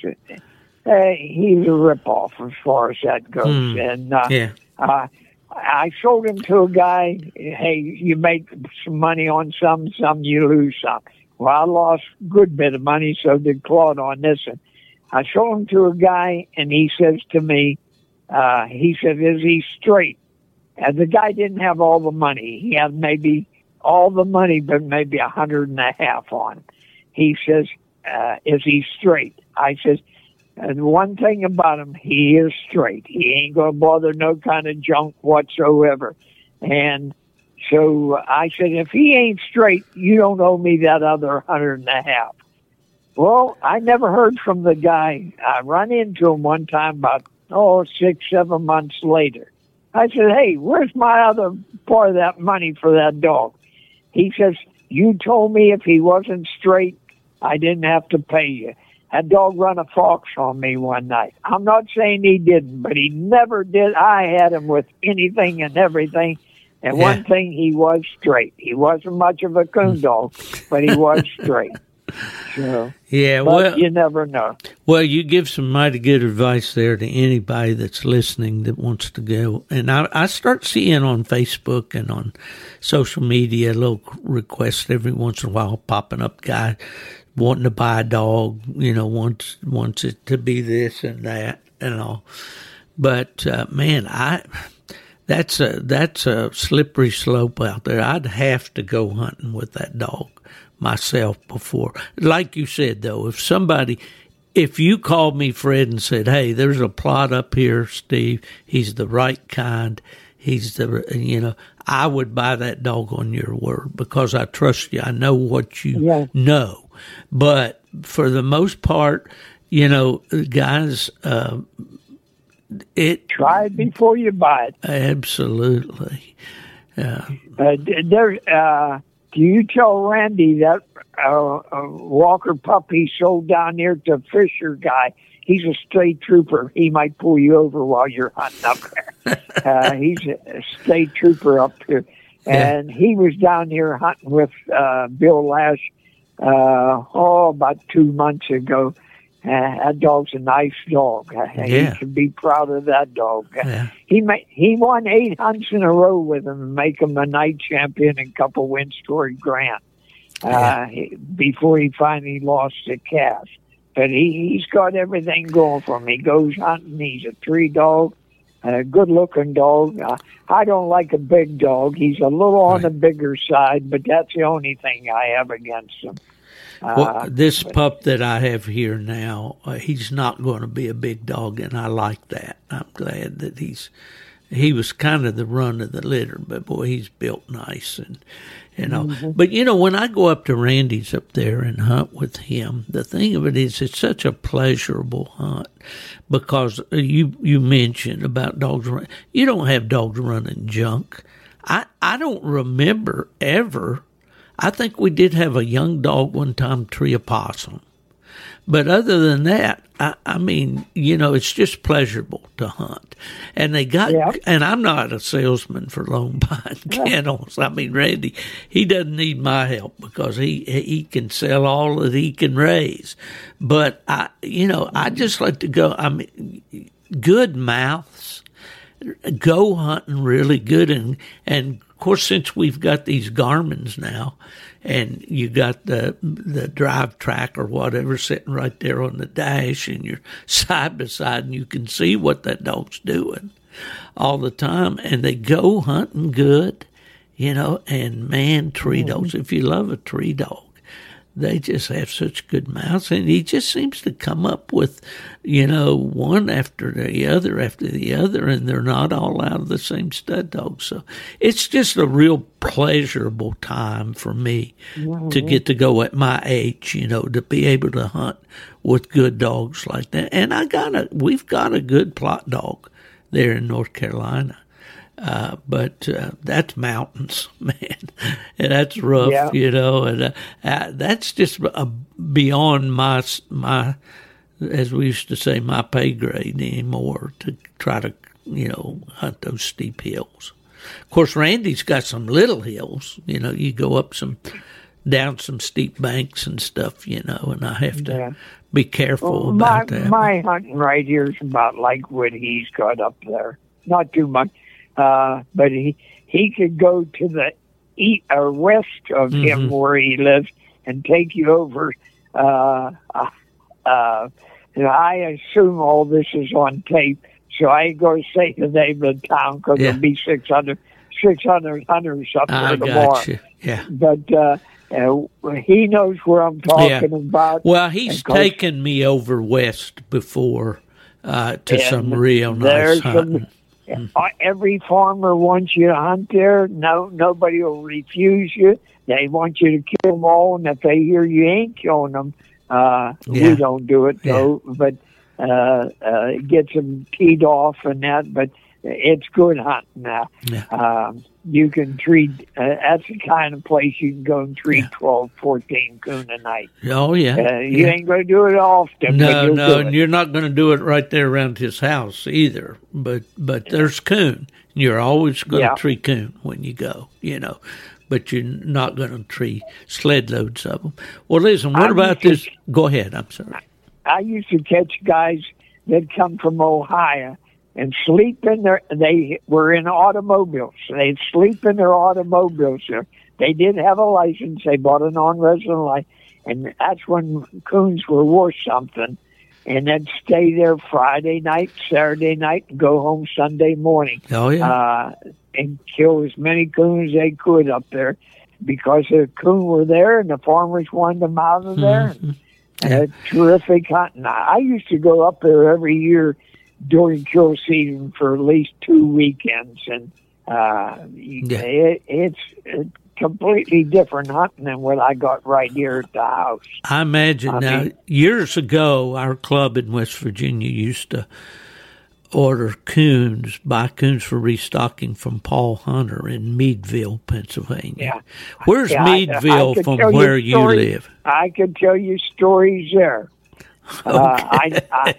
Uh, he's a ripoff as far as that goes. Mm, and uh, yeah. uh, I sold him to a guy. Hey, you make some money on some, some you lose some. Well, I lost a good bit of money, so did Claude on this. And I sold him to a guy, and he says to me, uh, he said, "Is he straight?" And the guy didn't have all the money. He had maybe all the money, but maybe a hundred and a half on him. He says, uh, "Is he straight?" I says, and one thing about him, he is straight. He ain't going to bother no kind of junk whatsoever. And so I said, if he ain't straight, you don't owe me that other hundred and a half. Well, I never heard from the guy. I run into him one time about, oh, six, seven months later. I said, hey, where's my other part of that money for that dog? He says, you told me if he wasn't straight, I didn't have to pay you. That dog run a fox on me one night. I'm not saying he didn't, but he never did. I had him with anything and everything. And yeah. One thing, he was straight. He wasn't much of a coon dog, but he was straight. So, yeah, but well, you never know. Well, you give some mighty good advice there to anybody that's listening that wants to go. And I, I start seeing on Facebook and on social media little requests every once in a while popping up, guys wanting to buy a dog, you know, wants wants it to be this and that and all. But uh, man, I that's a that's a slippery slope out there. I'd have to go hunting with that dog myself before. Like you said, though, if somebody, if you called me, Fred, and said, hey, there's a plot up here, Steve, he's the right kind, he's the, you know, I would buy that dog on your word because I trust you. I know what you yeah. know. But for the most part, you know, guys, uh, it. Try it before you buy it. Absolutely. Uh, uh, there, uh, do you tell Randy that uh, uh, Walker pup he sold down here to Fisher guy? He's a state trooper. He might pull you over while you're hunting up there. uh, he's a state trooper up here. And yeah. He was down here hunting with uh, Bill Lash uh, oh, about two months ago. Uh, that dog's a nice dog. Uh, yeah. He should be proud of that dog. Yeah. He ma- he won eight hunts in a row with him and make him a night champion and a couple wins Torrey Grant uh, yeah. he, before he finally lost to Cass. But he, he's got everything going for him. He goes hunting. He's a tree dog, a good-looking dog. Uh, I don't like a big dog. He's a little on right. the bigger side, but that's the only thing I have against him. Uh, well, this pup that I have here now, uh, he's not going to be a big dog, and I like that. I'm glad that he's he was kind of the run of the litter, but boy, he's built nice and you know. Mm-hmm. But you know, when I go up to Randy's up there and hunt with him, the thing of it is, it's such a pleasurable hunt because you you mentioned about dogs. Run, you don't have dogs running junk. I I don't remember ever. I think we did have a young dog one time tree a possum. But other than that, I, I mean, you know, it's just pleasurable to hunt. And they got, yeah. and I'm not a salesman for Lone Pine yeah. Kennels. I mean, Randy, he doesn't need my help because he he can sell all that he can raise. But, I, you know, I just like to go, I mean, good mouths, go hunting really good. And, and of course, since we've got these Garmins now, and you got the the drive track or whatever sitting right there on the dash, and you're side by side, and you can see what that dog's doing all the time, and they go hunting good, you know. And man, tree dogs, if you love a tree dog, they just have such good mouths, and he just seems to come up with, you know, one after the other after the other, and they're not all out of the same stud dog. So it's just a real pleasurable time for me mm-hmm. to get to go at my age, you know, to be able to hunt with good dogs like that. And I got a, we've got a good plot dog there in North Carolina. Uh, but uh, that's mountains, man. And that's rough, yeah. you know. And uh, uh, that's just uh, beyond my my, as we used to say, my pay grade anymore to try to, you know, hunt those steep hills. Of course, Randy's got some little hills. You know, you go up some down some steep banks and stuff, you know, and I have to Yeah. be careful Well, about my, that. My hunting right here is about like what he's got up there. Not too much, uh, but he he could go to the east or west of Mm-hmm. him where he lives and take you over. Uh, uh, uh, and I assume all this is on tape, so I ain't going to say the name of the town because Yeah. it'll be six hundred, six hundred hunters up there I tomorrow. got you. Yeah. But uh, uh, he knows where I'm talking Yeah. about. Well, he's And 'cause- taken me over west before uh, to And some real nice there's hunting. some- uh, every farmer wants you to hunt there. No, nobody will refuse you. They want you to kill them all, and if they hear you ain't killing them, uh, Yeah. we don't do it though. But uh, uh, it gets them teed off and that. But it's good hunting now. Yeah. Um, you can treat. Uh, that's the kind of place you can go and treat Yeah. twelve, fourteen coon a night. Oh, yeah. Uh, you yeah. ain't going to do it often. but No, you'll no, do and it. you're not going to do it right there around his house either. But but there's coon. You're always going to Yeah. tree coon when you go, you know. But you're not going to tree sled loads of them. Well, listen, what I about used this? to- Go ahead. I'm sorry. I used to catch guys that come from Ohio and sleep in their. They were in automobiles. They'd sleep in their automobiles. They did have a license. They bought a non-resident license, and that's when coons were worth something. And then stay there Friday night, Saturday night, and go home Sunday morning. Oh, yeah. Uh, and kill as many coons as they could up there because the coon were there and the farmers wanted them out of there. Mhm. And, uh, terrific hunting. I I used to go up there every year during kill season for at least two weekends, and uh, Yeah. it, it's uh, completely different hunting than what I got right here at the house. I imagine I now, mean- years ago, our club in West Virginia used to order coons, buy coons for restocking from Paul Hunter in Meadville, Pennsylvania. Yeah. Where's Yeah, I- I Meadville could from tell you where you stories- live? I could tell you stories there. Uh, I, I,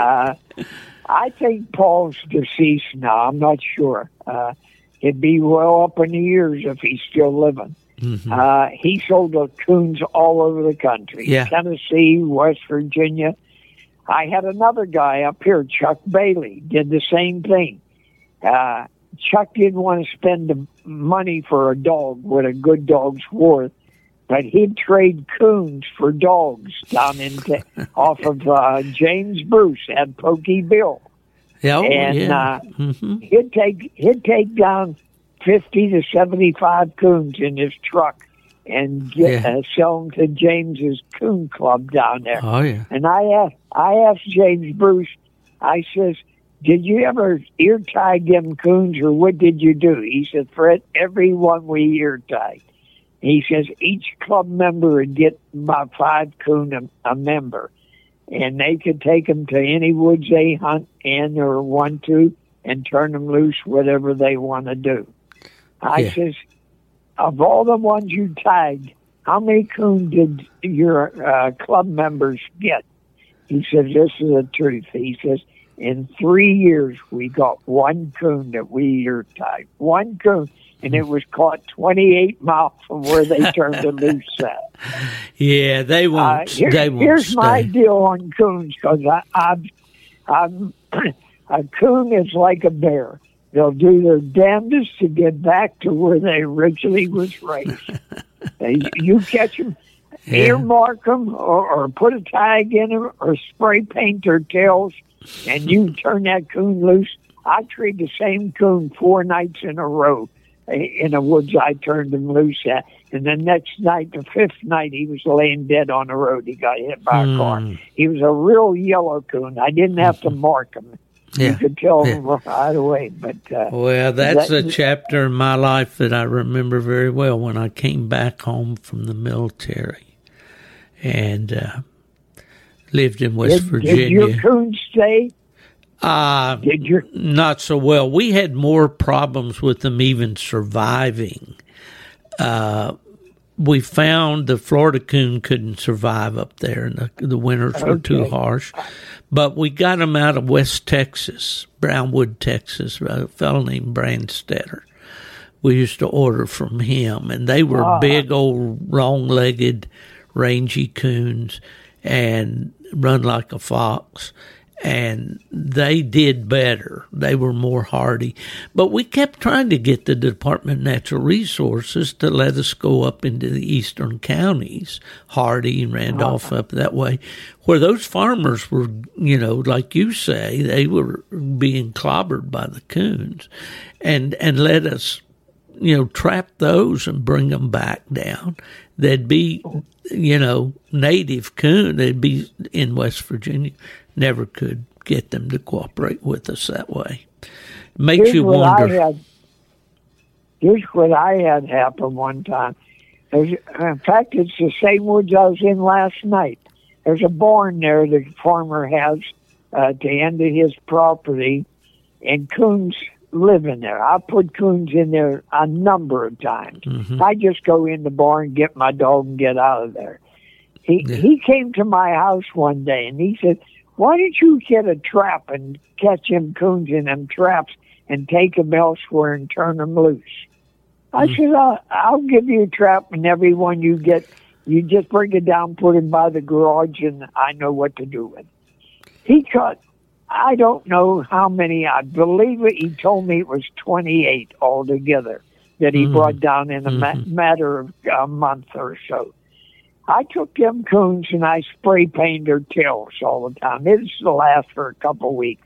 uh, I think Paul's deceased now. I'm not sure. Uh, it'd be well up in the years if he's still living. Mm-hmm. Uh, he sold the coons all over the country. Yeah. Tennessee, West Virginia. I had another guy up here, Chuck Bailey, did the same thing. Uh, Chuck didn't want to spend the money for a dog, what a good dog's worth, but he'd trade coons for dogs down in off of uh, James Bruce at Pokey Bill. Yeah, oh, and yeah. uh, hmm he'd take he'd take down fifty to seventy-five coons in his truck and get, Yeah. uh, sell them to James's Coon Club down there. Oh, yeah. And I asked, I asked James Bruce, I says, did you ever ear tie them coons or what did you do? He said, Fred, every one we ear tied. He says each club member would get about five coon a, a member. And they could take them to any woods they hunt in or want to and turn them loose, whatever they want to do. I Yeah. says, of all the ones you tagged, how many coon did your uh, club members get? He says, this is the truth. He says, in three years, we got one coon that we ear tied. One coon. And it was caught twenty-eight miles from where they turned it loose at. Yeah, they Uh, won't. here- they won't here's stay. my deal on coons, because I'm, I'm, a coon is like a bear. They'll do their damnedest to get back to where they originally was raised. Uh, you, you catch them, Yeah. earmark them, or, or put a tag in them, or spray paint their tails, and you turn that coon loose. I treed the same coon four nights in a row in the woods I turned him loose at. And the next night, the fifth night, he was laying dead on the road. He got hit by a car. Mm. He was a real yellow coon. I didn't have to mark him. Yeah. You could tell Yeah. him right away. But uh, Well, that's that- a chapter in my life that I remember very well when I came back home from the military and uh, lived in West did, Virginia. did your coon stay? Uh, Did your not so well. We had more problems with them even surviving. Uh, we found the Florida coon couldn't survive up there, and the, the winters were too Okay. harsh. But we got them out of West Texas, Brownwood, Texas, a fellow named Brandstetter. we used to order from him, and they were Ah. big old long-legged, rangy coons and run like a fox. And they did better. They were more hardy. But we kept trying to get the Department of Natural Resources to let us go up into the eastern counties, Hardy and Randolph up that way, where those farmers were, you know, like you say, they were being clobbered by the coons, and, and let us, you know, trap those and bring them back down. They'd be, you know, native coon. They'd be in West Virginia. Never could get them to cooperate with us that way. Makes Here's you what wonder. I had, here's what I had happen one time. There's, in fact, it's the same woods I was in last night. There's a barn there the farmer has uh, at the end of his property, and coons live in there. I put coons in there a number of times. Mm-hmm. I just go in the barn, get my dog, and get out of there. He Yeah. he came to my house one day, and he said, "Why don't you get a trap and catch them coons in them traps and take them elsewhere and turn them loose?" I Mm. said, I'll, I'll give you a trap, and every one you get, you just bring it down, put it by the garage, and I know what to do with it. He caught, I don't know how many, I believe it, he told me it was twenty-eight altogether that he Mm. brought down in a ma- Mhm. matter of a month or so. I took them coons and I spray painted their tails all the time. It used to last for a couple of weeks.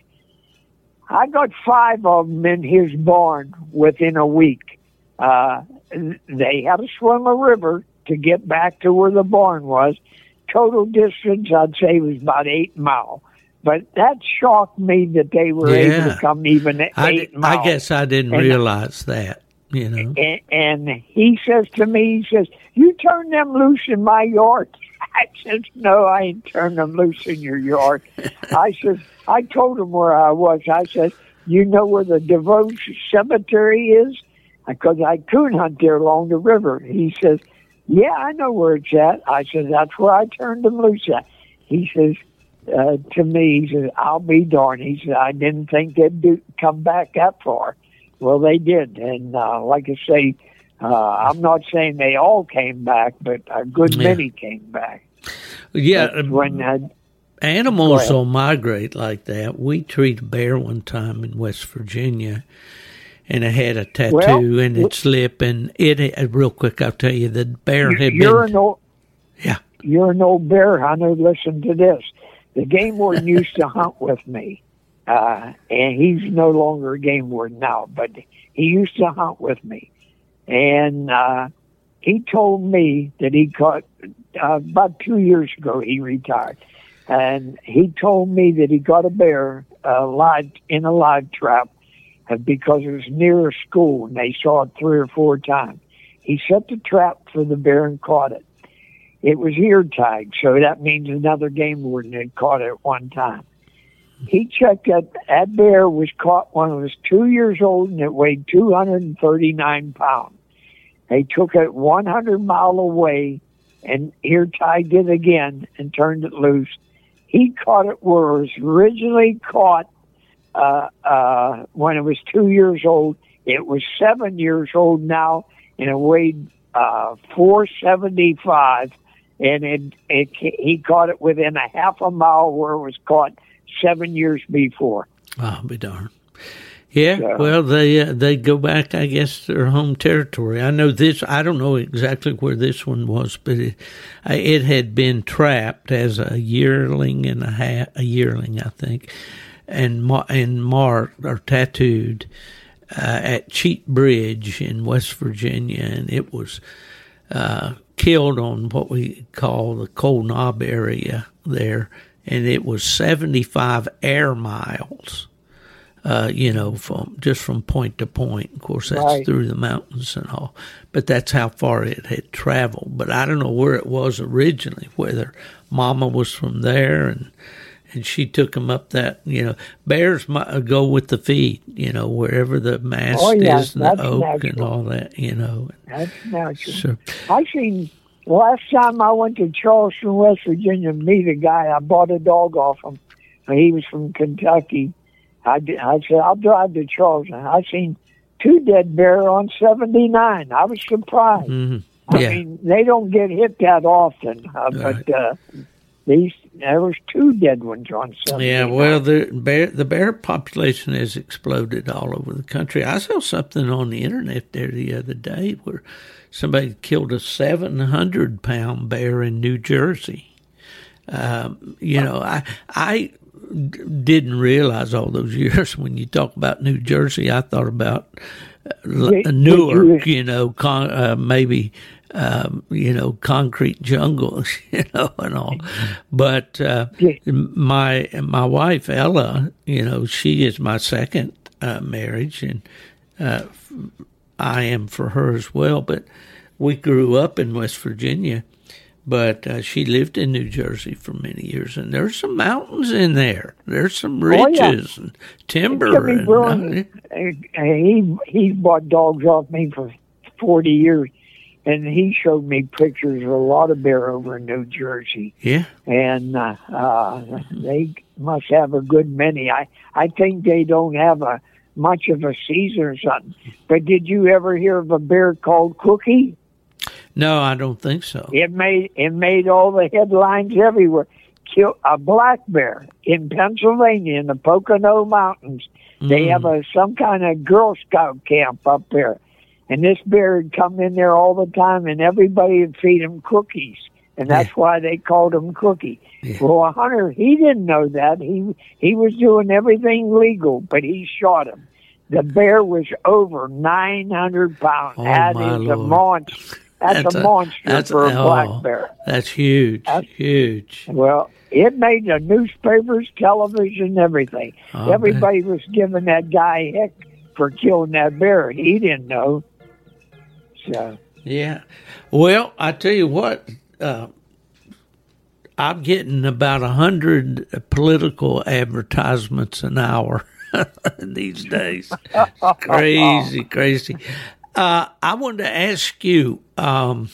I got five of them in his barn within a week. Uh, they had to swim a river to get back to where the barn was. Total distance, I'd say, was about eight miles. But that shocked me that they were able Yeah. to come even at I, eight di- miles. I guess I didn't And- realize that, you know. And, and he says to me, he says, "You turn them loose in my yard." I says, "No, I ain't turn them loose in your yard." I says, I told him where I was. I said, "You know where the DeVoe Cemetery is?" Because I coon hunt there along the river. He says, "Yeah, I know where it's at." I said, "That's where I turned them loose at." He says uh, to me, he says, "I'll be darned." He said, "I didn't think they'd do, come back that far." Well, they did. And uh, like I say, uh, I'm not saying they all came back, but a good Yeah. many came back. Yeah, That's when uh, animals Go will migrate like that. We treated a bear one time in West Virginia, and it had a tattoo Well, in its lip. And it, uh, real quick, I'll tell you, the bear had you're been. an old, Yeah. you're an old bear hunter. Listen to this. The game warden used to hunt with me, uh, and he's no longer a game warden now, but he used to hunt with me. And uh, he told me that he caught, uh, about two years ago, he retired. And he told me that he got a bear uh, live, in a live trap uh, because it was near a school, and they saw it three or four times. He set the trap for the bear and caught it. It was ear tagged, so that means another game warden had caught it at one time. He checked that that bear was caught when it was two years old, and it weighed two hundred thirty-nine pounds. They took it one hundred mile away and ear tagged it again and turned it loose. He caught it where it was originally caught uh, uh, when it was two years old. It was seven years old now, and it weighed uh, four seventy-five. And it, it he caught it within a half a mile where it was caught seven years before. I'll be darned. Yeah, So- well, they uh, they go back, I guess, to their home territory. I know this. I don't know exactly where this one was, but it, I- it had been trapped as a yearling and a half, a yearling, I think, and ma- and marked or tattooed uh, at Cheat Bridge in West Virginia, and it was uh, killed on what we call the Cold Knob area there, and it was seventy-five air miles. Uh, you know, from just from point to point. Of course, that's Right. through the mountains and all. But that's how far it had traveled. But I don't know where it was originally. Whether Mama was from there and and she took him up that. You know, bears might go with the feed. You know, wherever the mast Oh, yeah, is and that's the oak and natural. all that. You know. That's natural. So, I seen last time I went to Charleston, West Virginia, to meet a guy. I bought a dog off him. He was from Kentucky. I, did, I said, I'll drive to Charleston. I seen two dead bear on seventy-nine. I was surprised. Mm-hmm. Yeah. I mean, they don't get hit that often, uh, Right. but uh, these there was two dead ones on seventy-nine. Yeah, well, the bear the bear population has exploded all over the country. I saw something on the internet there the other day where somebody killed a seven hundred pound bear in New Jersey. Um, you know, I I didn't realize all those years when you talk about New Jersey, I thought about uh, Did- Newark, did you- you know, con, uh, maybe. Um, you know, concrete jungles, you know, and all. But uh, Yeah. my my wife Ella, you know, she is my second uh, marriage, and uh, I am for her as well. But we grew up in West Virginia, but uh, she lived in New Jersey for many years, and there's some mountains in there. There's some ridges Oh, yeah. and timber. Jimmy And, Bruin, uh, he he bought dogs off me for forty years, and he showed me pictures of a lot of bear over in New Jersey, yeah, and uh, uh, they must have a good many. I I think they don't have a much of a season or something. But did you ever hear of a bear called Cookie? no, I don't think so. It made it made all the headlines everywhere. Kill a black bear in Pennsylvania in the Pocono Mountains. They have a some kind of Girl Scout camp up there, and this bear would come in there all the time, and everybody would feed him cookies, and that's Yeah. why they called him Cookie. Yeah. Well, a hunter, he didn't know that. He he was doing everything legal, but he shot him. The bear was over nine hundred pounds. Oh, that my is a Lord. monster. That's, That's a, a- monster that's- for a oh. black bear. That's huge, That's- huge. Well, it made the newspapers, television, everything. Oh, Everybody was giving that guy heck for killing that bear. He didn't know. So, Yeah. Well, I tell you what, uh, I'm getting about a hundred political advertisements an hour these days. Crazy, crazy. Uh, I wanted to ask you um,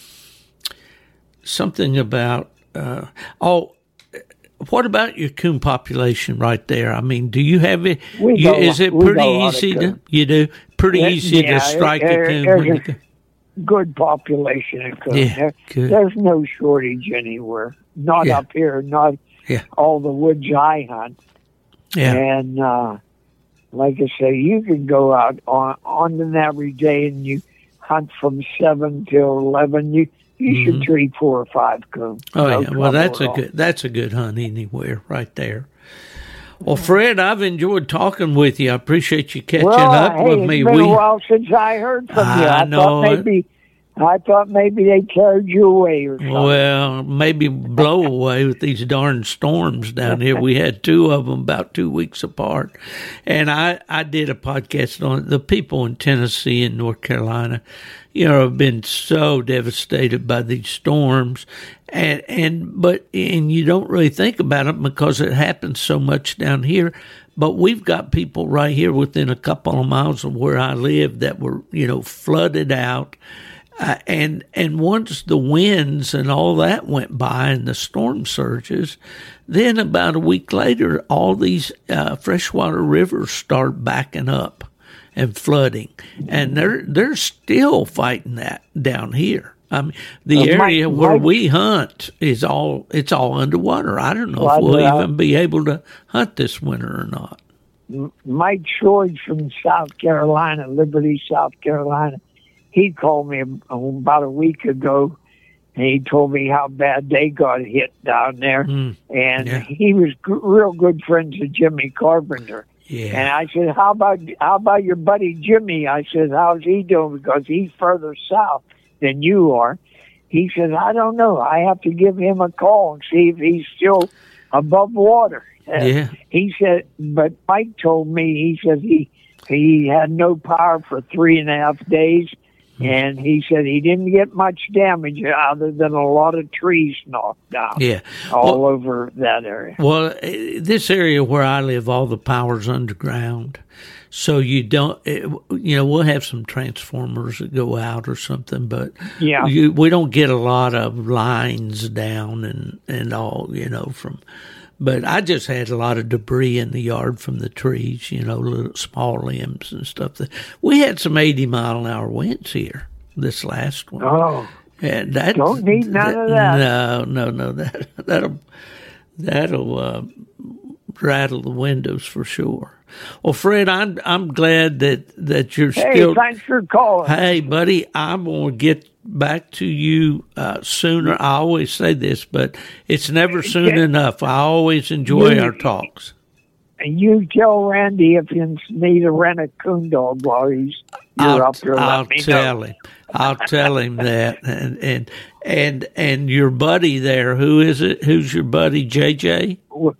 something about. Uh, oh, what about your coon population right there? I mean, do you have it? We You, got a is lot- it we pretty got a lot of easy to? coon. You do pretty Yeah, easy yeah, to strike there- a coon there's when you a- go. good population of coon. Yeah, There- good. There's no shortage anywhere. Not Yeah. up here. Not Yeah. all the woods I hunt. Yeah. And uh, like I say, you can go out on on an average day and you hunt from seven till eleven. You you should tree four or five coon. Oh No yeah, well trouble that's at a all. good that's a good hunt anywhere right there. Well, Fred, I've enjoyed talking with you. I appreciate you catching well, up hey, with it's me. been We a while since I heard from you. I I know thought it. maybe I thought maybe they carried you away or something. well maybe blow away with these darn storms down here. We had two of them about two weeks apart, and I I did a podcast on it. The people in Tennessee and North Carolina, you know, have been so devastated by these storms, and and but and you don't really think about it because it happens so much down here. But we've got people right here within a couple of miles of where I live that were, you know, flooded out. Uh, and and once the winds and all that went by and the storm surges, then about a week later, all these uh, freshwater rivers start backing up and flooding, and they're they're still fighting that down here. I mean, the Uh, Mike- area where Mike- we hunt is all it's all underwater. I don't know Well, if we'll uh, even be able to hunt this winter or not. Mike Shores from South Carolina, Liberty, South Carolina, he called me about a week ago, and he told me how bad they got hit down there. Mm, and yeah. he was g- real good friends with Jimmy Carpenter. Yeah. And I said, "How about how about your buddy Jimmy?" I said, "How's he doing?" Because he's further south than you are. He said, "I don't know. I have to give him a call and see if he's still above water." Uh, Yeah. He said, but Mike told me, he said he he had no power for three and a half days, and he said he didn't get much damage other than a lot of trees knocked down Yeah. all Well- over that area. Well, eh, this area where I live, all the power's underground. So you don't, eh, you know, we'll have some transformers that go out or something, but Yeah. you, we don't get a lot of lines down and, and all, you know, from, But I just had a lot of debris in the yard from the trees, you know, little small limbs and stuff. That we had some eighty mile an hour winds here this last one. Oh, and that don't need none of that. No, no, no. That that'll that'll uh, rattle the windows for sure. Well, Fred, I'm I'm glad that, that you're hey, still. Thanks for calling. Hey, buddy, I'm gonna get back to you uh, sooner. I always say this, but it's never soon Yeah. enough. I always enjoy You- our talks. And you tell Randy if you need to rent a coon dog while he's you're I'll, up there. I'll let me tell know. him. I'll tell him that. And and and and your buddy there, who is it? Who's your buddy, J J?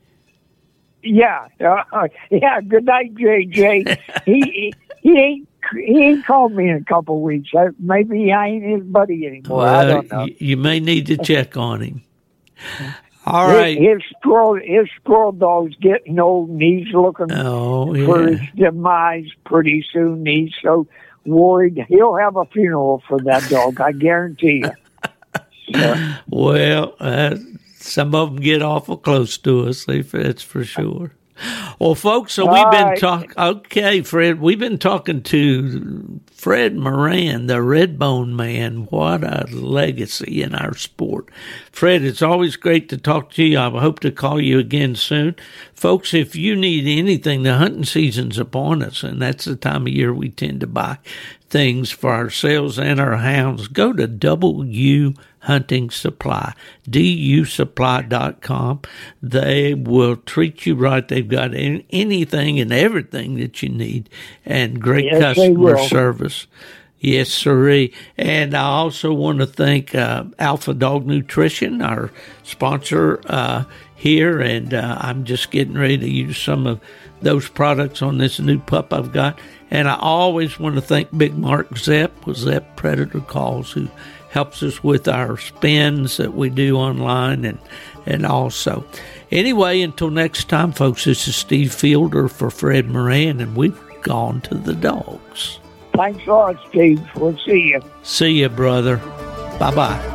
Yeah, uh, yeah. Good night, J J. he, he he ain't he ain't called me in a couple of weeks. I, maybe I ain't his buddy anymore. I Well, don't know. you, you may need to check on him. All His- right. His squirrel, his squirrel dog's getting old, and he's looking Oh, for yeah. his demise pretty soon. He's so worried. He'll have a funeral for that dog, I guarantee you. So, Well, uh, some of them get awful close to us, that's for sure. Well, folks, so we've All been right. talking. Okay, Fred, we've been talking to Fred Moran, the Redbone Man. What a legacy in our sport. Fred, it's always great to talk to you. I hope to call you again soon. Folks, if you need anything, the hunting season's upon us, and that's the time of year we tend to buy things for ourselves and our hounds. Go to W Hunting Supply, D U supply dot com. They will treat you right. They've got any, anything and everything that you need, and great Yes, they customer will. service. Yes, sirree. And I also want to thank uh, Alpha Dog Nutrition, our sponsor uh, here, and uh, I'm just getting ready to use some of those products on this new pup I've got. And I always want to thank Big Mark Zepp with Zepp Predator Calls, who helps us with our spins that we do online and, and also. Anyway, until next time, folks, this is Steve Fielder for Fred Moran, and we've gone to the dogs. thanks a lot, Steve. We'll see you. See you, brother. Bye-bye.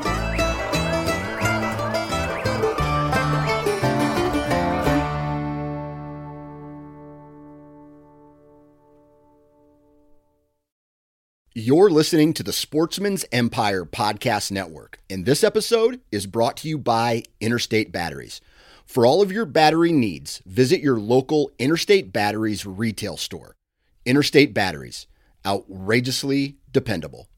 You're listening to the Sportsman's Empire Podcast Network, and this episode is brought to you by Interstate Batteries. For all of your battery needs, visit your local Interstate Batteries retail store. Interstate Batteries, outrageously dependable.